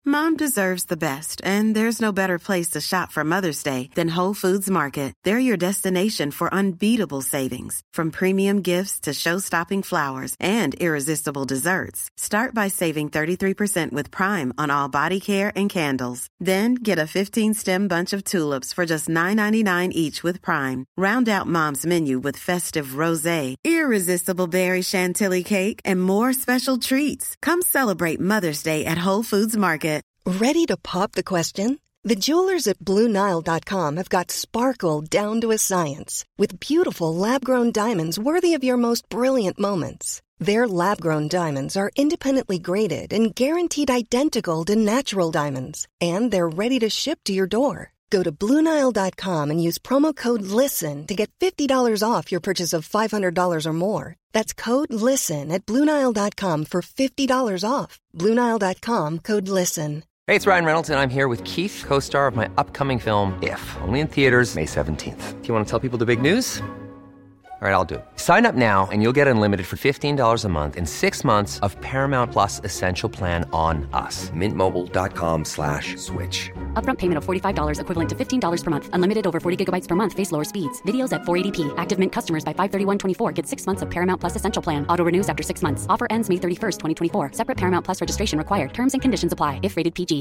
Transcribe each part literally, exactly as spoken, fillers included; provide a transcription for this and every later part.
Mom deserves the best, and there's no better place to shop for Mother's Day than Whole Foods Market. They're your destination for unbeatable savings, from premium gifts to show-stopping flowers and irresistible desserts. Start by saving thirty-three percent with Prime on all body care and candles. Then get a fifteen-stem bunch of tulips for just nine ninety-nine each with Prime. Round out Mom's menu with festive rosé, irresistible berry chantilly cake, and more special treats. Come celebrate Mother's Day at Whole Foods Market. Ready to pop the question? The jewelers at Blue Nile dot com have got sparkle down to a science with beautiful lab-grown diamonds worthy of your most brilliant moments. Their lab-grown diamonds are independently graded and guaranteed identical to natural diamonds, and they're ready to ship to your door. Go to Blue Nile dot com and use promo code LISTEN to get fifty dollars off your purchase of five hundred dollars or more. That's code LISTEN at Blue Nile dot com for fifty dollars off. Blue Nile dot com, code LISTEN. Hey, it's Ryan Reynolds, and I'm here with Keith, co-star of my upcoming film, If, only in theaters May seventeenth. Do you want to tell people the big news? All right, I'll do it. Sign up now and you'll get unlimited for fifteen dollars a month and six months of Paramount Plus Essential Plan on us. Mint Mobile dot com slash switch. Upfront payment of forty-five dollars equivalent to fifteen dollars per month. Unlimited over forty gigabytes per month. Face lower speeds. Videos at four eighty p. Active Mint customers by five thirty-one twenty-four get six months of Paramount Plus Essential Plan. Auto renews after six months. Offer ends May thirty-first, twenty twenty-four. Separate Paramount Plus registration required. Terms and conditions apply if rated P G.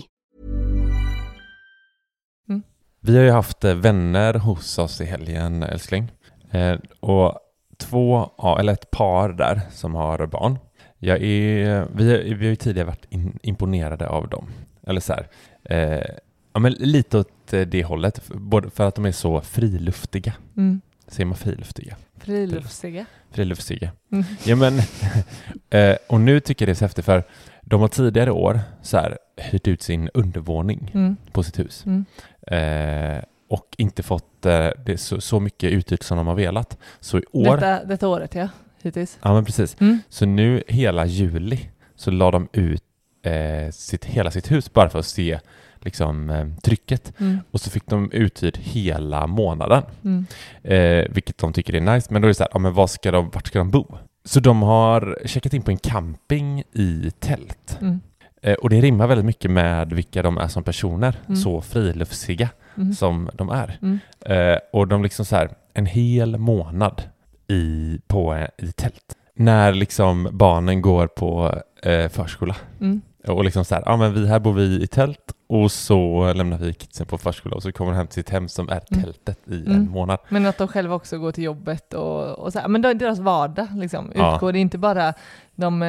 Mm. Vi har ju haft vänner hos oss i helgen, älskling. Eh, och två, eller ett par där som har barn. Jag är, vi, vi har ju tidigare varit in, imponerade av dem. Eller så här, eh, ja, men lite åt det hållet. Både för att de är så friluftiga. Mm. Säger man friluftiga? Friluftiga. Friluftiga. Mm. Ja, men, eh, och nu tycker jag det är så häftigt för de har tidigare år så här, hyrt ut sin undervåning mm. på sitt hus. Mm. Eh, och inte fått eh, det så, så mycket uthyrt som de har velat. Så i år... Detta, detta året, ja. Hittills. Ja, men precis. Mm. Så nu hela juli så la de ut eh, sitt, hela sitt hus bara för att se liksom, eh, trycket. Mm. Och så fick de uthyrt hela månaden. Mm. Eh, vilket de tycker är nice. Men då är det så här, ja, men vad ska de, vart ska de bo? Så de har checkat in på en camping i tält. Mm. Eh, och det rimmar väldigt mycket med vilka de är som personer. Mm. Så friluftsiga mm. som de är. Mm. Eh, och de liksom så här, en hel månad i, på, i tält. När liksom barnen går på eh, förskola. Mm. Och liksom så här, ja men vi här bor vi i tält. Och så lämnar vi kidsen på förskola. Och så kommer de hem till sitt hem som är tältet mm. i en mm. månad. Men att de själva också går till jobbet. Och, och så här, men deras vardag liksom, ja. utgår. Det är inte bara de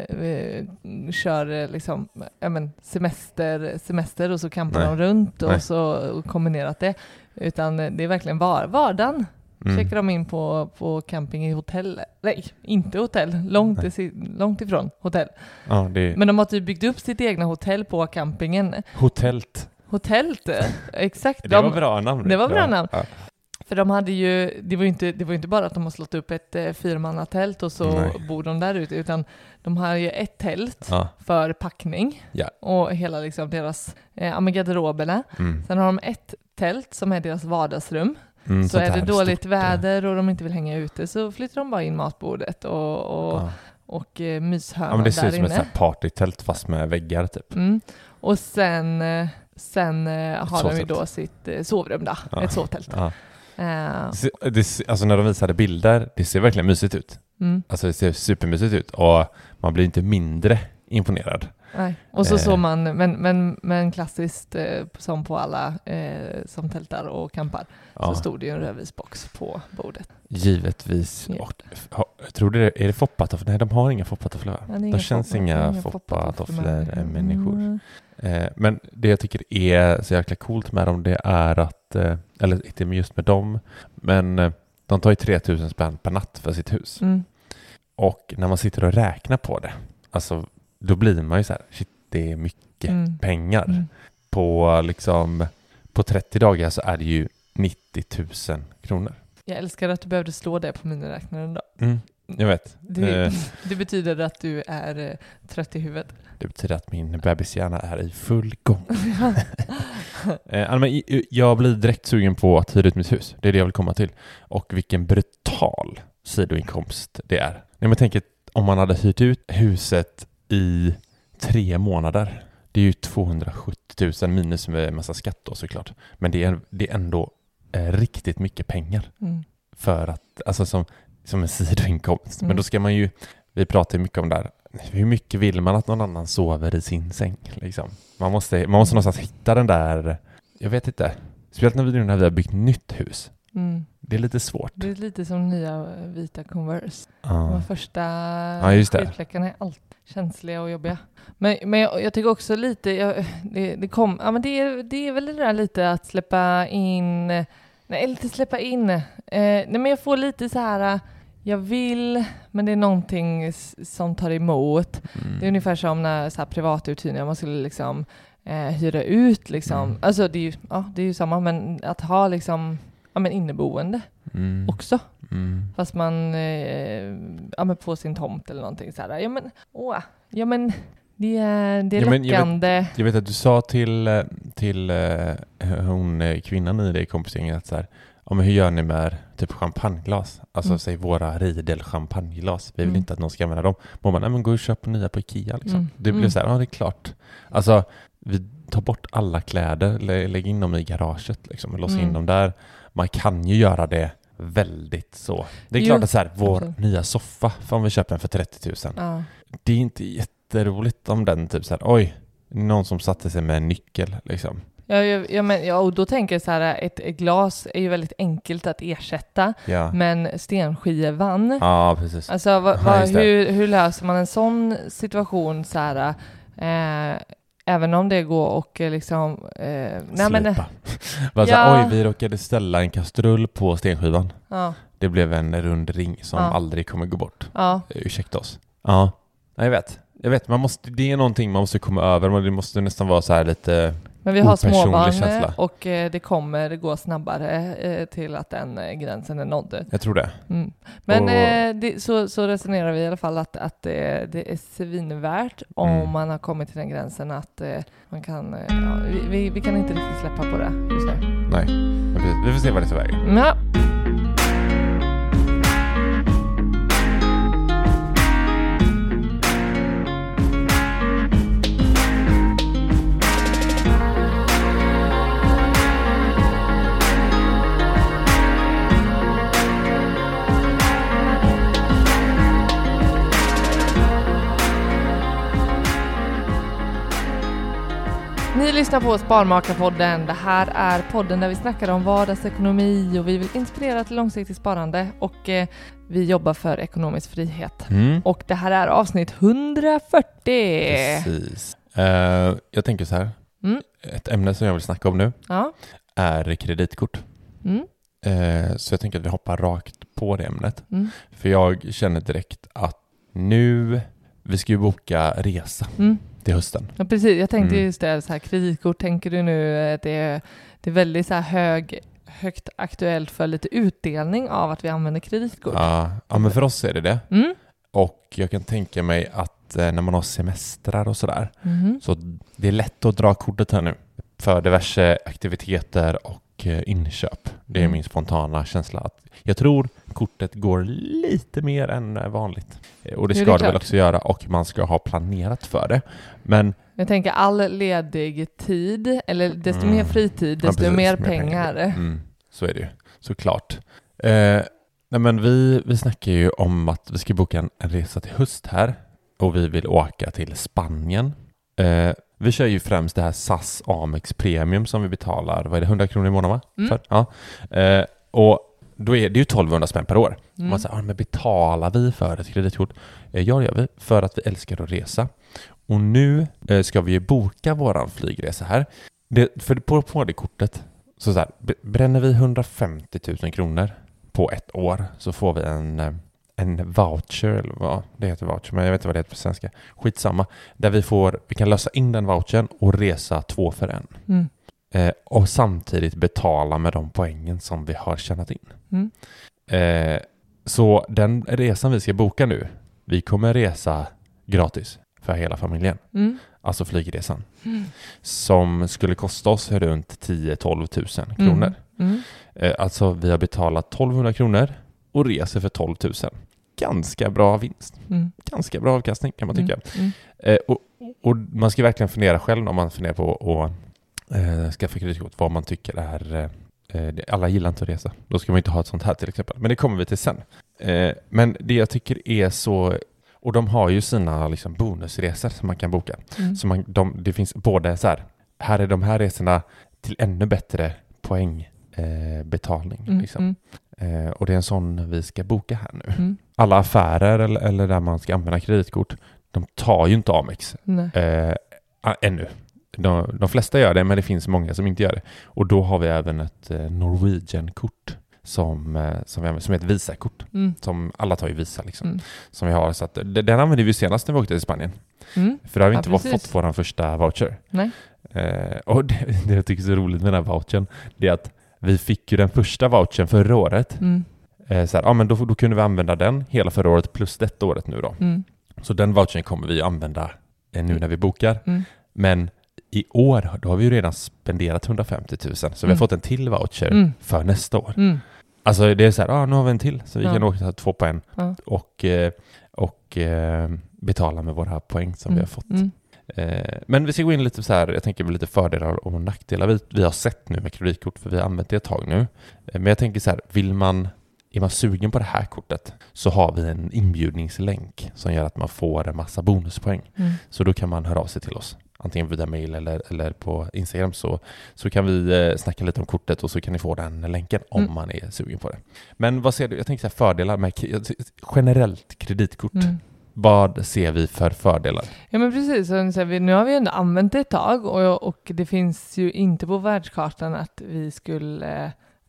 eh, kör liksom, ja, men semester, semester och så campar Nej. de runt. Och Nej. så kombinerat det. Utan det är verkligen var, vardagen. Mm. Checkar de in på, på camping i hotell. Nej, inte hotell. Långt, i, långt ifrån hotell. Ja, det... Men de har typ byggt upp sitt egna hotell på campingen. Hotellt. Hotellt, exakt. Det de, var bra namn. Det var bra ja. namn. Ja. För de hade ju, det var ju inte, det var inte bara att de har slått upp ett eh, fyrmannatält och så Nej. bor de där ute. Utan de har ju ett tält ja. för packning. Ja. Och hela liksom deras eh, garderoberna. Mm. Sen har de ett tält som är deras vardagsrum. Mm, så är det dåligt stort, väder och de inte vill hänga ute så flyttar de bara in matbordet och, och, ja. och eh, myshörnan ja, men det ser där ut som inne. ett partytält fast med väggar typ. Mm. Och sen, sen eh, har de ju då sitt eh, sovrum där, ja. ett sovtält. Ja. Uh. Det, det, alltså när de visade bilder, det ser verkligen mysigt ut. Mm. Alltså det ser supermysigt ut och man blir inte mindre imponerad. Nej. Och så eh. såg man, men, men, men klassiskt eh, som på alla eh, som tältar och campar ja. så stod det ju en rödvisbox på bordet. Givetvis. Och, ha, tror du det, är det foppatofflor? Nej, de har inga foppatofflor. Ja, det känns fopp, inga foppatofflor äh, människor. Mm. Eh, men det jag tycker är så jäkla coolt med dem det är att, eh, eller inte just med dem, men eh, de tar ju tre tusen spänn per natt för sitt hus. Mm. Och när man sitter och räknar på det, alltså då blir man ju så här, shit, det är mycket mm. pengar. Mm. På liksom på trettio dagar så är det ju nittio tusen kronor. Jag älskar att du behövde slå det på miniräknaren då. Mm, jag vet. Det, det betyder att du är eh, trött i huvudet. Det betyder att min bebishjärna är i full gång. eh, men jag blir direkt sugen på att hyra ut mitt hus. Det är det jag vill komma till. Och vilken brutal sidoinkomst det är. Nej, men tänk om man hade hyrt ut huset i tre månader. det är ju tvåhundrasjuttio tusen minus med en massa skatt då såklart. Men det är, det är ändå eh, riktigt mycket pengar. Mm. För att, alltså som, som en sidoinkomst. Mm. Men då ska man ju, vi pratar ju mycket om det här. Hur mycket vill man att någon annan sover i sin säng? Liksom? Man, måste, man måste någonstans hitta den där, jag vet inte. Speciellt när vi, när vi har byggt nytt hus. Mm. Det är lite svårt. Det är lite som nya vita Converse. Ah. De första ja, skitfläckarna är alltid känsliga och jobbiga. Men, men jag, jag tycker också lite, jag, det, det, kom, ja, men det, är, det är väl det där lite att släppa in, nej lite släppa in. Eh, nej men jag får lite så här, jag vill, men det är någonting som tar emot. Mm. Det är ungefär som när så här privatuthyrningar, man skulle liksom eh, hyra ut liksom. Mm. Alltså det är ju, ja, det är ju samma, men att ha liksom ja, men inneboende mm. också. Mm. Fast man eh, ja, men på sin tomt eller någonting så här. Ja men, åh, ja men det är, det är ja, läckande. Jag vet, jag vet att du sa till, till uh, hon kvinnan i det kompisgänget att så här, ja, men hur gör ni med typ champagneglas? Alltså mm. säg våra Riedel champagneglas. Vi vill mm. inte att någon ska använda dem. Man bara, nej men gå och köp nya på Ikea liksom. Mm. Det blir mm. så här, ja det är klart. Alltså vi tar bort alla kläder, lä- lägger in dem i garaget liksom och låser mm. in dem där. Man kan ju göra det väldigt så. Det är jo. klart att så här, vår okay. nya soffa, för om vi köper den för trettio tusen. Ja. Det är inte jätteroligt om den typ så här, oj, någon som satte sig med en nyckel liksom. Ja, ja, ja, men, ja, och då tänker jag så här, ett, ett glas är ju väldigt enkelt att ersätta, ja. men stenskivan. Ja, precis. Alltså, va, va, ja, hur, hur löser man en sån situation så här, eh, även om det går och liksom... Eh, nej, men, ja. här, oj, vi råkade ställa en kastrull på stenskivan. Ja. Det blev en rund ring som ja. aldrig kommer gå bort. Ja. Ursäkta oss. Ja, jag vet. Jag vet, man måste, det är någonting man måste komma över, men det måste nästan vara så här lite... Men vi har småbarn och eh, det kommer gå snabbare eh, till att den eh, gränsen är nådd. Jag tror det. Mm. Men och... eh, det, så, så resonerar vi i alla fall att, att eh, det är svinvärt om mm. man har kommit till den gränsen att eh, man kan, eh, ja, vi, vi, vi kan inte riktigt släppa på det just nu. Nej, vi får se vad det tar vägen. Ja. Ni lyssnar på Sparmakarpodden. Det här är podden där vi snackar om vardagsekonomi och vi vill inspirera till långsiktigt sparande och eh, vi jobbar för ekonomisk frihet. Mm. Och det här är avsnitt hundrafyrtio. Precis. Uh, jag tänker så här. Mm. Ett ämne som jag vill snacka om nu ja. är kreditkort. Mm. Uh, så jag tänker att vi hoppar rakt på det ämnet. Mm. För jag känner direkt att nu, vi ska ju boka resa. Mm. till hösten. Ja, precis. Jag tänkte mm. just det, så här, kreditkort, tänker du nu att det är, det är väldigt så här hög, högt aktuellt för lite utdelning av att vi använder kreditkort? Ja, ja men för oss är det det. Mm. Och jag kan tänka mig att eh, när man har semestrar och sådär, mm. så det är lätt att dra kortet här nu för diverse aktiviteter och eh, inköp. Det är mm. min spontana känsla. Att jag tror kortet går lite mer än vanligt. Och det ska det, det väl också göra, och man ska ha planerat för det. Men jag tänker all ledig tid, eller desto mm. mer fritid, desto ja, precis, mer, mer pengar. pengar. Mm. Så är det ju, såklart. Eh, nej men vi, vi snackar ju om att vi ska boka en, en resa till höst här. Och vi vill åka till Spanien. Eh, vi kör ju främst det här S A S Amex Premium som vi betalar, vad är det, hundra kronor i månaden va? Mm. För? Ja. Eh, och då är det ju tolvhundra spänn per år. Mm. Man säger, ah, men betalar vi för ett kreditkort? Eh, ja, det gör vi för att vi älskar att resa. Och nu eh, ska vi ju boka våran flygresa här. Det, för på, på det kortet, så, så här, bränner vi hundrafemtio tusen kronor på ett år så får vi en, en voucher, eller vad det heter voucher, men jag vet inte vad det heter på svenska. Skitsamma. Där vi får, vi kan lösa in den vouchern och resa två för en. Mm. Eh, och samtidigt betala med de poängen som vi har tjänat in. Mm. Eh, så den resan vi ska boka nu, vi kommer resa gratis för hela familjen. Mm. Alltså flygresan. Mm. Som skulle kosta oss runt tio till tolv tusen kronor. Mm. Mm. Eh, alltså vi har betalat tolvhundra kronor och reser för tolv tusen. Ganska bra vinst. Mm. Ganska bra avkastning kan man tycka. Mm. Mm. Eh, och, och man ska verkligen fundera själv om man funderar på att eh, skaffa kreditkort, vad man tycker är... Eh, alla gillar inte att resa. Då ska man inte ha ett sånt här till exempel. Men det kommer vi till sen. Eh, men det jag tycker är så... Och de har ju sina liksom, bonusresor som man kan boka. Mm. Så man, de, det finns både så här... Här är de här resorna till ännu bättre poängbetalning. Eh, mm, liksom. mm. eh, och det är en sån vi ska boka här nu. Mm. Alla affärer eller, eller där man ska använda kreditkort, de tar ju inte Amex eh, ännu. De, de flesta gör det, men det finns många som inte gör det. Och då har vi även ett eh, Norwegian-kort som, eh, som, vi, som är ett Visa-kort. Mm. Som alla tar ju Visa liksom. Mm. Som vi har. Så att, den använde vi senast när vi åkte till Spanien. Mm. För då har vi inte ja, fått vår första voucher. Nej. Eh, och det, det jag tycker är så roligt med den här vouchern, det är att vi fick ju den första vouchern förra året. Mm. Eh, så här, ja, men då, då kunde vi använda den hela förra året plus detta året nu då. Mm. Så den vouchern kommer vi använda eh, nu när vi bokar. Mm. Men i år då har vi ju redan spenderat hundrafemtio tusen. Så mm. vi har fått en till voucher mm. för nästa år. Mm. Alltså det är så här, ah, nu har vi en till. Så vi ja. kan åka två på en. Ja. Och, och eh, betala med våra poäng som mm. vi har fått. Mm. Eh, men vi ska gå in lite så här, jag tänker lite fördelar och nackdelar. Vi, vi har sett nu med kreditkort, för vi har använt det ett tag nu. Eh, men jag tänker så här, vill man, är man sugen på det här kortet, så har vi en inbjudningslänk som gör att man får en massa bonuspoäng. Mm. Så då kan man höra av sig till oss. Antingen via mail eller, eller på Instagram, så, så kan vi eh, snacka lite om kortet och så kan ni få den länken om mm. man är sugen på det. Men vad ser du? Jag tänker så här, fördelar med generellt kreditkort. Mm. Vad ser vi för fördelar? Ja men precis, så vi, nu har vi ändå använt det ett tag och, och det finns ju inte på världskartan att vi skulle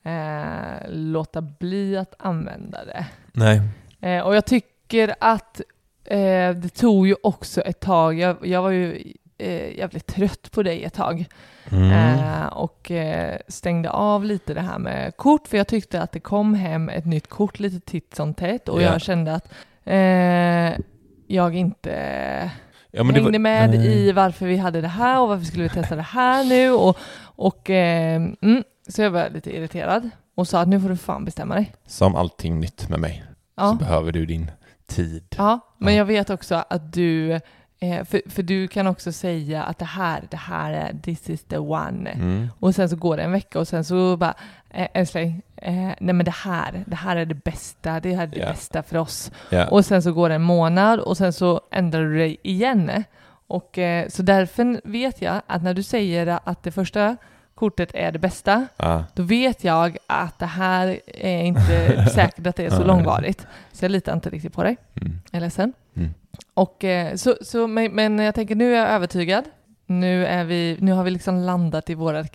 eh, låta bli att använda det. Nej. Eh, och jag tycker att eh, det tog ju också ett tag, jag, jag var ju eh, jävligt trött på dig ett tag. Mm. Eh, och eh, stängde av lite det här med kort, för jag tyckte att det kom hem ett nytt kort lite titt som tätt och yeah. jag kände att eh, jag inte ja, men hängde var, med nej. i varför vi hade det här och varför skulle vi testa det här nu och, och eh, mm, så jag var lite irriterad och sa att nu får du fan bestämma dig. Som allting nytt med mig ja. så behöver du din tid. Ja, men ja. jag vet också att du För, för du kan också säga att det här, det här är this is the one. Mm. Och sen så går det en vecka och sen så bara älskling, eh, nej men det här, det här är det bästa, det här är det yeah. bästa för oss. Yeah. Och sen så går det en månad och sen så ändrar du dig igen. Och eh, så därför vet jag att när du säger att det första kortet är det bästa, ah. då vet jag att det här är inte säkert att det är så långvarigt. Så jag litar inte riktigt på dig. Mm. Jag är ledsen. Mm. Och, så, så, men, men jag tänker, nu är jag övertygad. Nu, är vi, nu har vi liksom landat i våra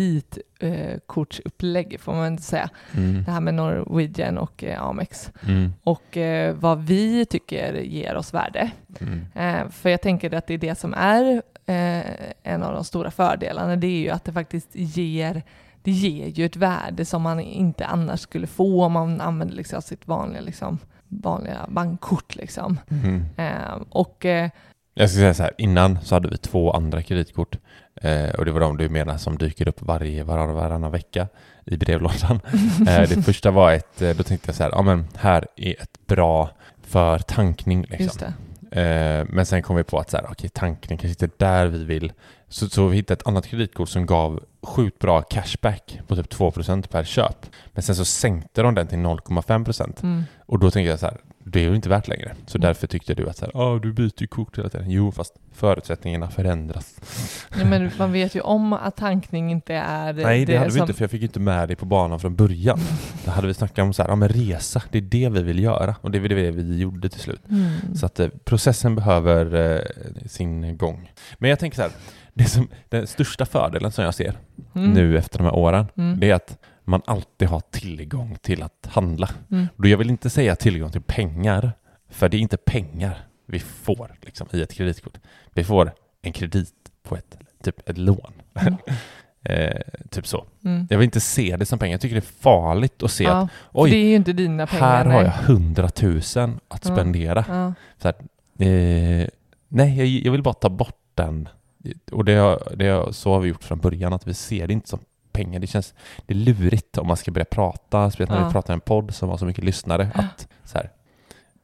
kreditkortsupplägg, eh, får man inte säga. Mm. Det här med Norwegian och eh, Amex. Mm. Och eh, vad vi tycker ger oss värde. Mm. Eh, för jag tänker att det är det som är eh, en av de stora fördelarna. Det är ju att det faktiskt ger, det ger ju ett värde som man inte annars skulle få om man använder liksom sitt vanliga, liksom, vanliga bankkort. Liksom. Mm. Eh, och... Eh, Jag ska säga så här, innan så hade vi två andra kreditkort eh, och det var de du menar som dyker upp varje varann, varannan vecka i brevlådan. eh, det första var ett, då tänkte jag så här, ja men här är ett bra för tankning liksom. Just det. Eh, men sen kom vi på att så här, okej, tankning kanske inte är där vi vill. Så, så vi hittade ett annat kreditkort som gav sjukt bra cashback på typ två procent per köp. Men sen så sänkte de den till noll komma fem procent. Mm. Och då tänkte jag så här, det är ju inte värt längre. Så mm. därför tyckte du att så här, ah, du byter ju kort hela tiden. Jo, fast förutsättningarna förändras. Ja, men man vet ju om att tankning inte är... Nej, det, det hade som... vi inte, för jag fick inte med dig på banan från början. Då hade vi snackat om så här, ja men resa, det är det vi vill göra. Och det är det vi gjorde till slut. Mm. Så att eh, processen behöver eh, sin gång. Men jag tänker så här, det som, den största fördelen som jag ser mm. nu efter de här åren, mm. det är att man alltid har tillgång till att handla. Mm. Då jag vill inte säga tillgång till pengar, för det är inte pengar vi får liksom, i ett kreditkort. Vi får en kredit på ett, typ ett lån. Mm. eh, typ så. Mm. Jag vill inte se det som pengar. Jag tycker det är farligt att se ja, att oj, det är ju inte dina pengar, här nej. har jag hundratusen att ja. spendera. Ja. Så här, eh, nej, jag, jag vill bara ta bort den. Och det, det, så har vi gjort från början, att vi ser det inte som pengar. Det känns det är lurigt om man ska börja prata, speciellt när ja. vi pratar i en podd som har så mycket lyssnare, att så här,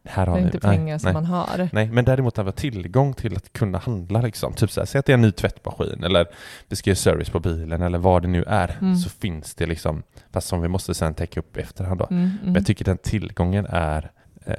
här har det är vi, inte pengar nej, som nej. man har. Nej, men däremot att ha tillgång till att kunna handla liksom. Typ så här, säg att det är en ny tvättmaskin eller vi ska göra service på bilen eller vad det nu är. Mm. Så finns det liksom, fast som vi måste sen täcka upp efterhand då. Mm, mm. Men jag tycker den tillgången är eh,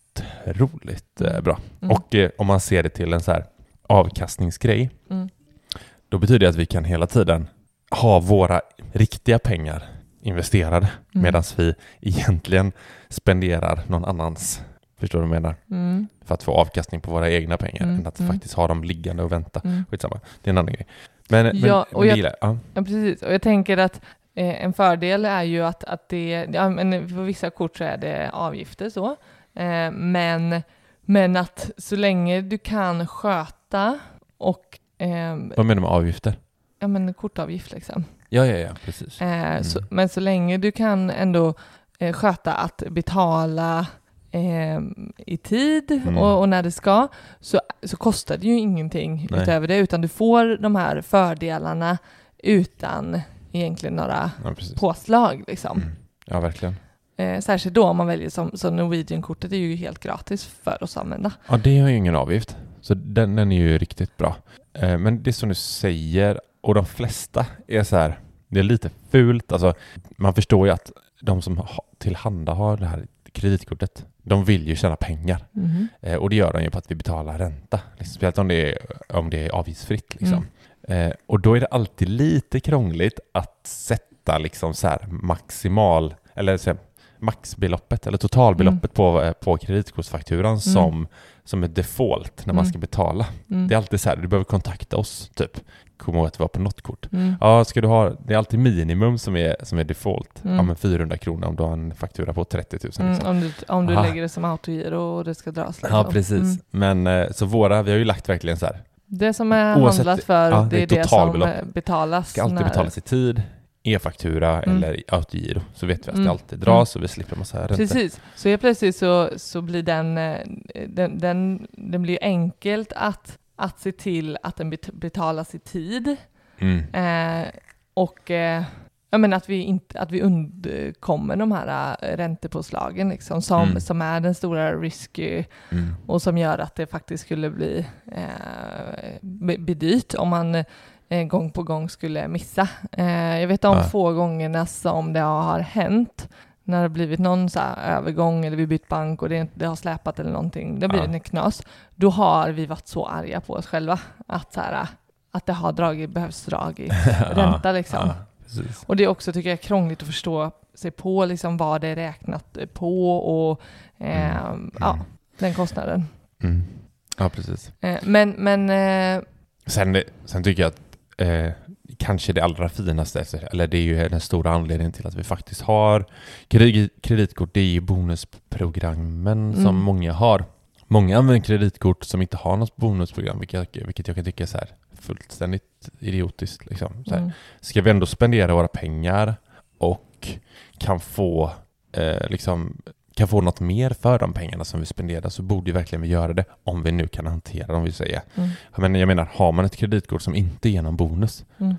otroligt eh, bra. Mm. Och eh, om man ser det till en så här avkastningsgrej, mm. då betyder det att vi kan hela tiden ha våra riktiga pengar investerade mm. medan vi egentligen spenderar någon annans, förstår du vad jag menar? Mm. För att få avkastning på våra egna pengar mm. än att mm. faktiskt ha dem liggande och vänta. Mm. Skitsamma. Det är en annan grej. Men, ja, men, och jag, gillar, ja. ja, precis. Och jag tänker att eh, en fördel är ju att, att det, ja, men för vissa kort så är det avgifter så. Eh, men, men att så länge du kan sköta och... Eh, vad menar du med avgifter? Ja, men kortavgift liksom. Ja, ja, ja, precis. Eh, mm. så, men så länge du kan ändå eh, sköta att betala eh, i tid mm. och, och när det ska, så, så kostar det ju ingenting Nej. utöver det, utan du får de här fördelarna utan egentligen några ja, påslag. Liksom. Mm. Ja, verkligen. Eh, särskilt då om man väljer som, som Norwegian-kortet är ju helt gratis för oss att använda. Ja, det har ju ingen avgift. Så den, den är ju riktigt bra. Eh, men det som du säger, och de flesta är så här, det är lite fult. Alltså, man förstår ju att de som tillhandahar det här kreditkortet, de vill ju tjäna pengar. Mm. Eh, och det gör de ju på att vi betalar ränta. Liksom, speciellt om det är, om det är avgiftsfritt. Liksom. Mm. Eh, och då är det alltid lite krångligt att sätta liksom så här maximal, eller så här, maxbeloppet eller totalbeloppet mm. på, på kreditkortsfakturan mm. som, som är default när man mm. ska betala. Mm. Det är alltid så här, du behöver kontakta oss typ. Kom ihåg att det var på något kort. Mm. Ja, ska du ha, det är alltid minimum som är, som är default. Mm. Ja, men fyrahundra kronor om du har en faktura på trettio tusen. Liksom. Mm, om du, om du lägger det som autogiro och det ska dras. Liksom. Ja, precis. Mm. Men så våra, vi har ju lagt verkligen så här. Det som är oavsett, handlat för, ja, det är det, det som betalas. Ska alltid när... betalas i tid. E-faktura mm. eller autogiro, så vet vi att mm. det alltid dras mm. och vi slipper massa räntor. Precis, så helt plötsligt så, så blir den, den, den, den blir enkelt att, att se till att den betalas i tid mm. eh, och eh, jag menar att vi inte att vi undkommer de här räntepåslagen liksom, som, mm. som är den stora risky mm. och som gör att det faktiskt skulle bli eh, bedyrt om man gång på gång skulle missa. Eh, jag vet om ja. få gångerna som det har hänt när det har blivit någon så här övergång eller vi bytt bank och det, det har släpat eller någonting. Det blir ja. en knas. Då har vi varit så arga på oss själva att, så här, att det har dragit, behövs dragit ränta liksom. Ja, och det är också tycker jag krångligt att förstå sig på liksom vad det är räknat på och eh, mm. ja, den kostnaden. Mm. Ja, precis. Eh, men men eh, sen, sen tycker jag att Eh, kanske det allra finaste, eller det är ju den stora anledningen till att vi faktiskt har kredit, kreditkort, det är ju bonusprogrammen mm. som många har. Många använder kreditkort som inte har något bonusprogram, vilket, vilket jag kan tycka är så här fullständigt idiotiskt. Liksom. Så här, mm. ska vi ändå spendera våra pengar och kan få eh, liksom kan få något mer för de pengarna som vi spenderar, så borde ju verkligen vi göra det om vi nu kan hantera dem, vill säga. Mm. Men jag menar, har man ett kreditkort som inte ger någon bonus mm.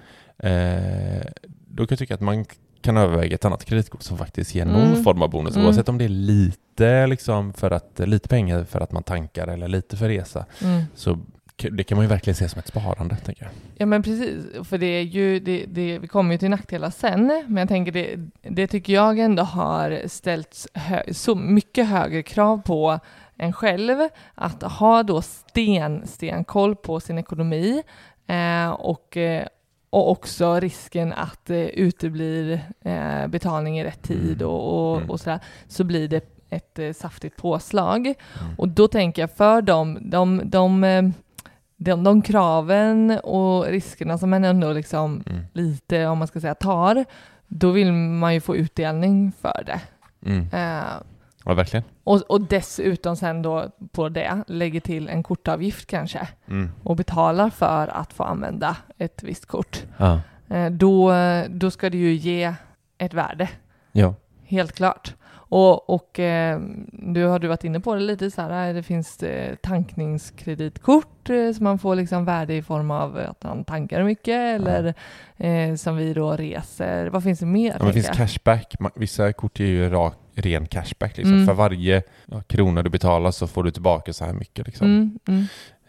eh, då kan jag tycka att man kan överväga ett annat kreditkort som faktiskt ger någon mm. form av bonus, mm. oavsett om det är lite liksom för att, lite pengar för att man tankar eller lite för resa. Mm. Så det kan man ju verkligen se som ett sparande, tänker jag. Ja, men precis. För det är ju, det, det, vi kommer ju till nackdelar sen, men jag tänker det, det tycker jag ändå har ställt hö, så mycket högre krav på en själv att ha då sten, stenkoll på sin ekonomi eh, och, och också risken att eh, uteblir eh, betalning i rätt tid och, och, mm. och sådär, så blir det ett eh, saftigt påslag. Mm. Och då tänker jag för dem, de, de, de De, de kraven och riskerna som man ändå liksom mm. lite, om man ska säga, tar, då vill man ju få utdelning för det. Mm. Uh, ja, verkligen. Och, och dessutom sen då på det lägger till en kortavgift kanske mm. och betalar för att få använda ett visst kort. Uh. Uh, då, då ska det ju ge ett värde. Ja. Helt klart. Och, och eh, du har du varit inne på det lite så här, det finns eh, tankningskreditkort eh, som man får liksom värde i form av att man tankar mycket eller eh, som vi då reser. Vad finns det mer? Ja, det finns cashback. Vissa kort ger ju rak, ren cashback. Liksom. Mm. För varje ja, krona du betalar så får du tillbaka så här mycket. Liksom. Mm. Mm.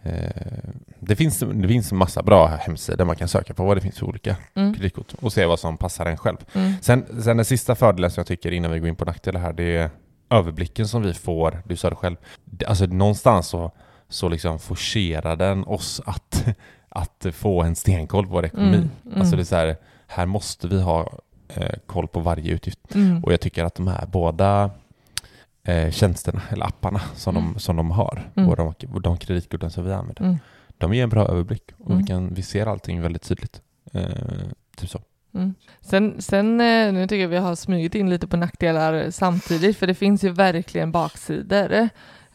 Eh, det, finns, det finns en massa bra hemsidor man kan söka på vad det finns för olika mm. kreditkort och se vad som passar en själv. Mm. Sen, sen den sista fördelen som jag tycker innan vi går in på nackdelar här, det är överblicken som vi får. Du sa det själv. Alltså någonstans så, så liksom forcerar den oss att, att få en stenkoll på vår ekonomi. Mm. Mm. Alltså det är så här, här måste vi ha eh, koll på varje utgift. Mm. Och jag tycker att de här båda eh, tjänsterna eller apparna som, mm. de, som de har mm. och de, de kreditkorten som vi använder, mm. de ger en bra överblick och mm. vi, kan, vi ser allting väldigt tydligt. Eh, typ så. Mm. Sen, sen nu tycker jag vi har smugit in lite på nackdelar samtidigt, för det finns ju verkligen baksidor eh,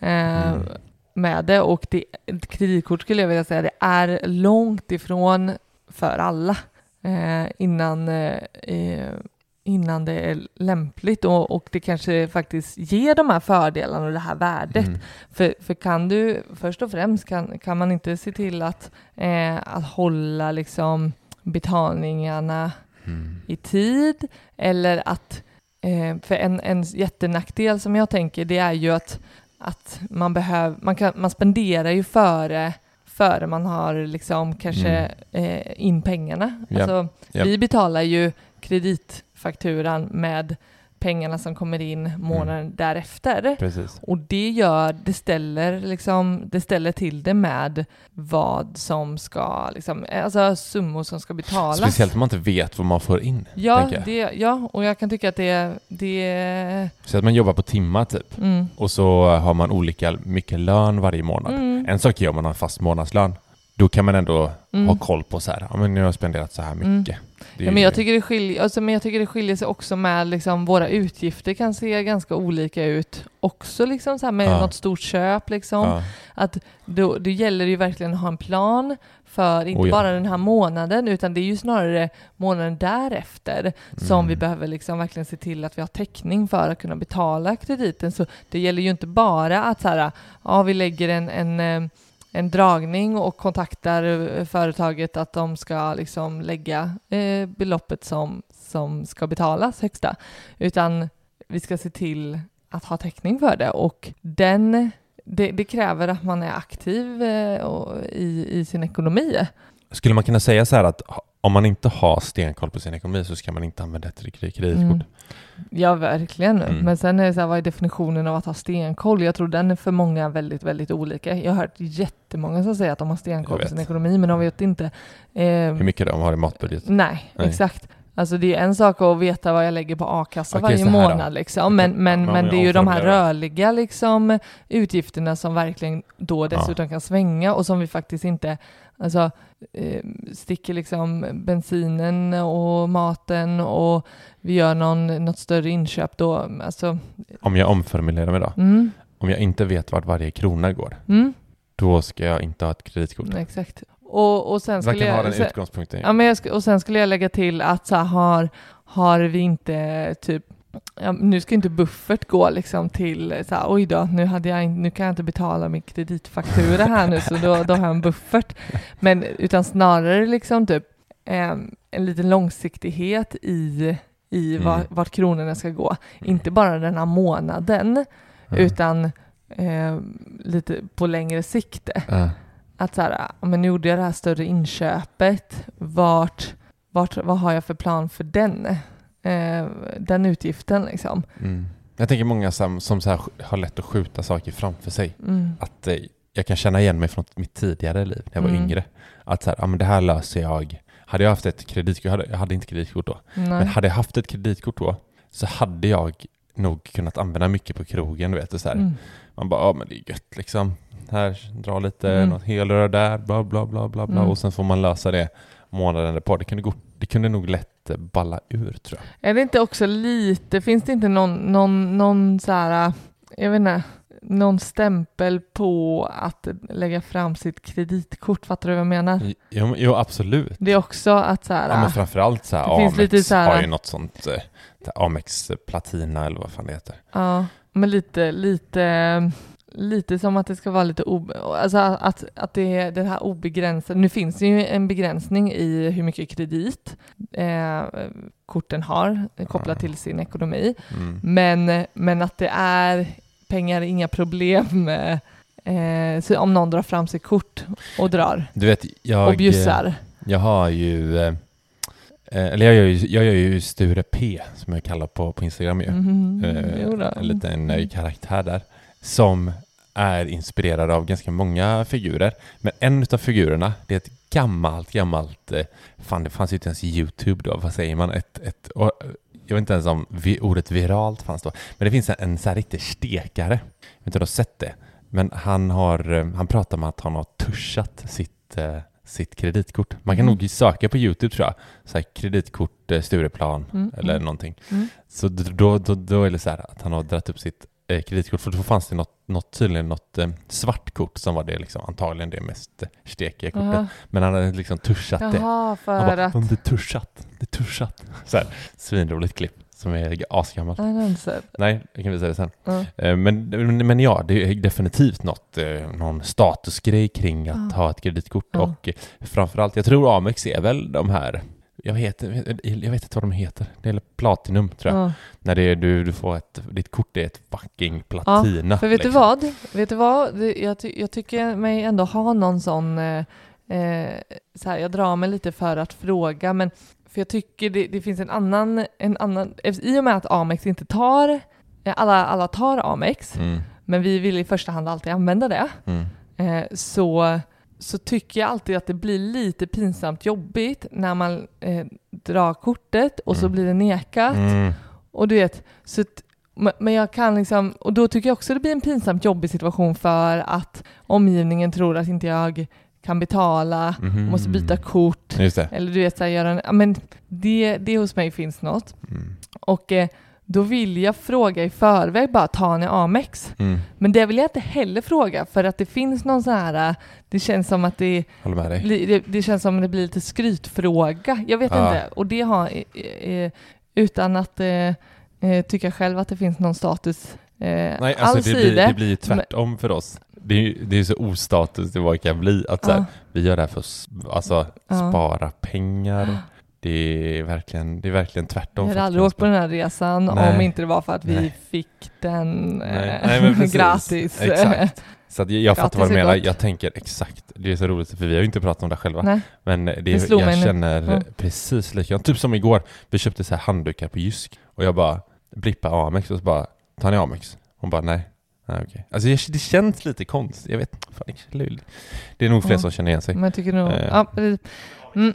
mm. med det, och det, kreditkort skulle jag vilja säga det är långt ifrån för alla eh, innan eh, innan det är lämpligt, och, och det kanske faktiskt ger de här fördelarna och det här värdet. Mm. För, för kan du, först och främst kan, kan man inte se till att, eh, att hålla liksom betalningarna mm. i tid, eller att eh, för en, en jättenackdel som jag tänker, det är ju att, att man behöver, man kan, man spenderar ju före före man har liksom kanske mm. eh, in pengarna. Yep. Alltså yep. vi betalar ju kreditfakturan med pengarna som kommer in månaden mm. därefter. Precis. Och det gör, det ställer liksom, det ställer till det med vad som ska liksom, alltså summor som ska betalas. Speciellt om man inte vet vad man får in. Ja, det, ja, och jag kan tycka att det, det... Så att man jobbar på timmar typ. Mm. Och så har man olika mycket lön varje månad. Mm. En sak är om man har en fast månadslön. Då kan man ändå mm. ha koll på så här, ja men nu har jag spenderat så här mycket. Mm. Ja, ju... men, jag tycker det skiljer, alltså, men jag tycker det skiljer sig också med liksom, våra utgifter kan se ganska olika ut också liksom, så här, med ja. något stort köp. Liksom. Ja. Att då, det gäller ju verkligen att ha en plan för inte oh, ja. bara den här månaden, utan det är ju snarare månaden därefter mm. som vi behöver liksom verkligen se till att vi har täckning för att kunna betala krediten. Så det gäller ju inte bara att så här, ja, vi lägger en, en en dragning och kontaktar företaget att de ska liksom lägga eh, beloppet som, som ska betalas högsta. Utan vi ska se till att ha täckning för det. Och den, det, det kräver att man är aktiv eh, och i, i sin ekonomi. Skulle man kunna säga så här att om man inte har stenkoll på sin ekonomi så ska man inte använda ett kreditkort? Mm. Ja, verkligen. Mm. Men sen är det så här, vad är definitionen av att ha stenkoll? Jag tror den är för många väldigt, väldigt olika. Jag har hört jättemånga som säger att de har stenkoll på sin ekonomi, men de vet inte. Eh, Hur mycket de har i matbudget? Nej, nej, exakt. Alltså det är en sak att veta vad jag lägger på a-kassa okay, varje månad. Liksom. Men, men, ja, men det är ju de här rörliga liksom, utgifterna som verkligen då dessutom ja. kan svänga och som vi faktiskt inte... Alltså eh, sticker liksom bensinen och maten och vi gör någon, något större inköp då. Alltså, om jag omformulerar mig då. Mm. Om jag inte vet vart varje krona går. Mm. Då ska jag inte ha ett kreditkort. Nej, exakt. Och, och sen skulle jag, ha den sen, utgångspunkten. Ja, men jag sk- och sen skulle jag lägga till att så här, har, har vi inte typ ja, nu ska inte buffert gå liksom till så här, oj då, nu, hade jag, nu kan jag inte betala min kreditfaktura här nu så då, då har jag en buffert. Men utan snarare liksom typ eh, en liten långsiktighet i, i mm. var, vart kronorna ska gå. Mm. Inte bara den här månaden mm. utan eh, lite på längre sikt. Mm. Att så här, men nu gjorde jag det här större inköpet. Vart, vart, vad har jag för plan för den? Eh, den utgiften liksom. Mm. Jag tänker många som, som så här har lätt att skjuta saker framför sig. Mm. Att eh, jag kan känna igen mig från mitt tidigare liv när jag var mm. yngre. Att så här, ja men det här löser jag. Hade jag haft ett kreditkort, jag hade, jag hade inte kreditkort då. Nej. Men hade jag haft ett kreditkort då så hade jag nog kunnat använda mycket på krogen, du vet. Och så här. Mm. Man bara, ja men det är gött liksom. Här, dra lite, mm. något helrör där, bla bla bla bla bla. Mm. Och sen får man lösa det månaden på. Det kunde, gå, det kunde nog lätt balla ur, tror jag. Är det inte också lite, finns det inte någon, någon, någon så här, jag vet inte, någon stämpel på att lägga fram sitt kreditkort, fattar du vad jag menar? Jo, jo absolut. Det är också att så här, ja men framförallt så här, Amex lite så här, har ju något sånt, Amex Platina eller vad fan det heter. Ja, men lite, lite lite som att det ska vara lite ob- alltså att, att det är det här obegränsade. Nu finns det ju en begränsning i hur mycket kredit eh, korten har kopplat till sin ekonomi. Mm. Men, men att det är pengar, inga problem med, eh, så om någon drar fram sitt kort och drar du vet, jag, och bjussar. Jag har ju eh, eller jag gör ju, jag gör ju Sture P som jag kallar på, på Instagram ju. Mm, eh, en liten mm. karaktär där som är inspirerad av ganska många figurer. Men en av figurerna, det är ett gammalt, gammalt eh, fan det fanns ju inte ens YouTube då, vad säger man? Ett, ett, och, jag vet inte ens om vi, ordet viralt fanns då. Men det finns en, en så här riktig stekare. Jag vet inte om du har sett det. Men han, har, han pratar om att han har tuschat sitt... Eh, sitt kreditkort. Man kan mm. nog söka på YouTube tror jag. Så här, kreditkort, eh, Stureplan mm. eller mm. någonting. Mm. Så då, då, då är det så här att han har dragit upp sitt eh, kreditkort. För då fanns det något, något tydligen något eh, svart kort som var det liksom, antagligen det mest eh, stekiga kortet. Uh-huh. Men han hade liksom tuschat Jaha, det. För han bara, att... det är tuschat. Det är tuschat. Så här, svinroligt klipp. Som är asgammalt. Nej, jag kan visa det sen. Mm. Men, men, men ja, det är definitivt något, någon statusgrej kring att mm. ha ett kreditkort. Mm. Och framförallt, jag tror Amex är väl de här, jag vet, jag vet inte vad de heter. Det är Platinum tror jag. Mm. När det är, du, du får ett, ditt kort är ett fucking platina. Ja, för vet liksom. du vad? Vet du vad? Jag, ty- jag tycker mig ändå ha någon sån, eh, så här, jag drar mig lite för att fråga, men för jag tycker det, det finns en annan, en annan... I och med att Amex inte tar... Alla, alla tar Amex. Mm. Men vi vill i första hand alltid använda det. Mm. Eh, så, så tycker jag alltid att det blir lite pinsamt jobbigt när man eh, drar kortet och mm. så blir det nekat. Mm. Och du vet... Så t- men jag kan liksom... Och då tycker jag också det blir en pinsamt jobbig situation för att omgivningen tror att inte jag... kan betala, mm-hmm. måste byta kort. Eller du vet så här, göra en, men det, det hos mig finns något. Mm. Och eh, då vill jag fråga i förväg bara, tar ni Amex? Mm. Men det vill jag inte heller fråga för att det finns någon sån här, det känns som att det, det, det känns som att det blir lite skrytfråga. Jag vet ja. inte. Och det har, eh, utan att eh, tycka själv att det finns någon status eh, Nej, alltså det blir, det blir tvärtom men, för oss. Det är, det är så ostatus det vad kan bli. Att så här, uh. vi gör det här för att alltså, uh. spara pengar. Uh. Det är verkligen, det är verkligen tvärtom. Jag hade aldrig åkt på den här resan Nej. om inte det var för att vi Nej. fick den Nej. Eh, Nej, gratis. Exakt. Så att jag, jag fattar vad du menar. Jag tänker exakt. Det är så roligt för vi har ju inte pratat om det själva. Nej. Men det, det jag känner mm. precis likadant. Typ som igår. Vi köpte så här handdukar på Jysk. Och jag bara blippar Amex och så bara, tar ni Amex? Hon bara nej. Ah, okay. Alltså det känns lite konstigt. Jag vet fan, det är nog fler ja. som känner igen sig. Men jag tycker nog... Uh. Ja, mm.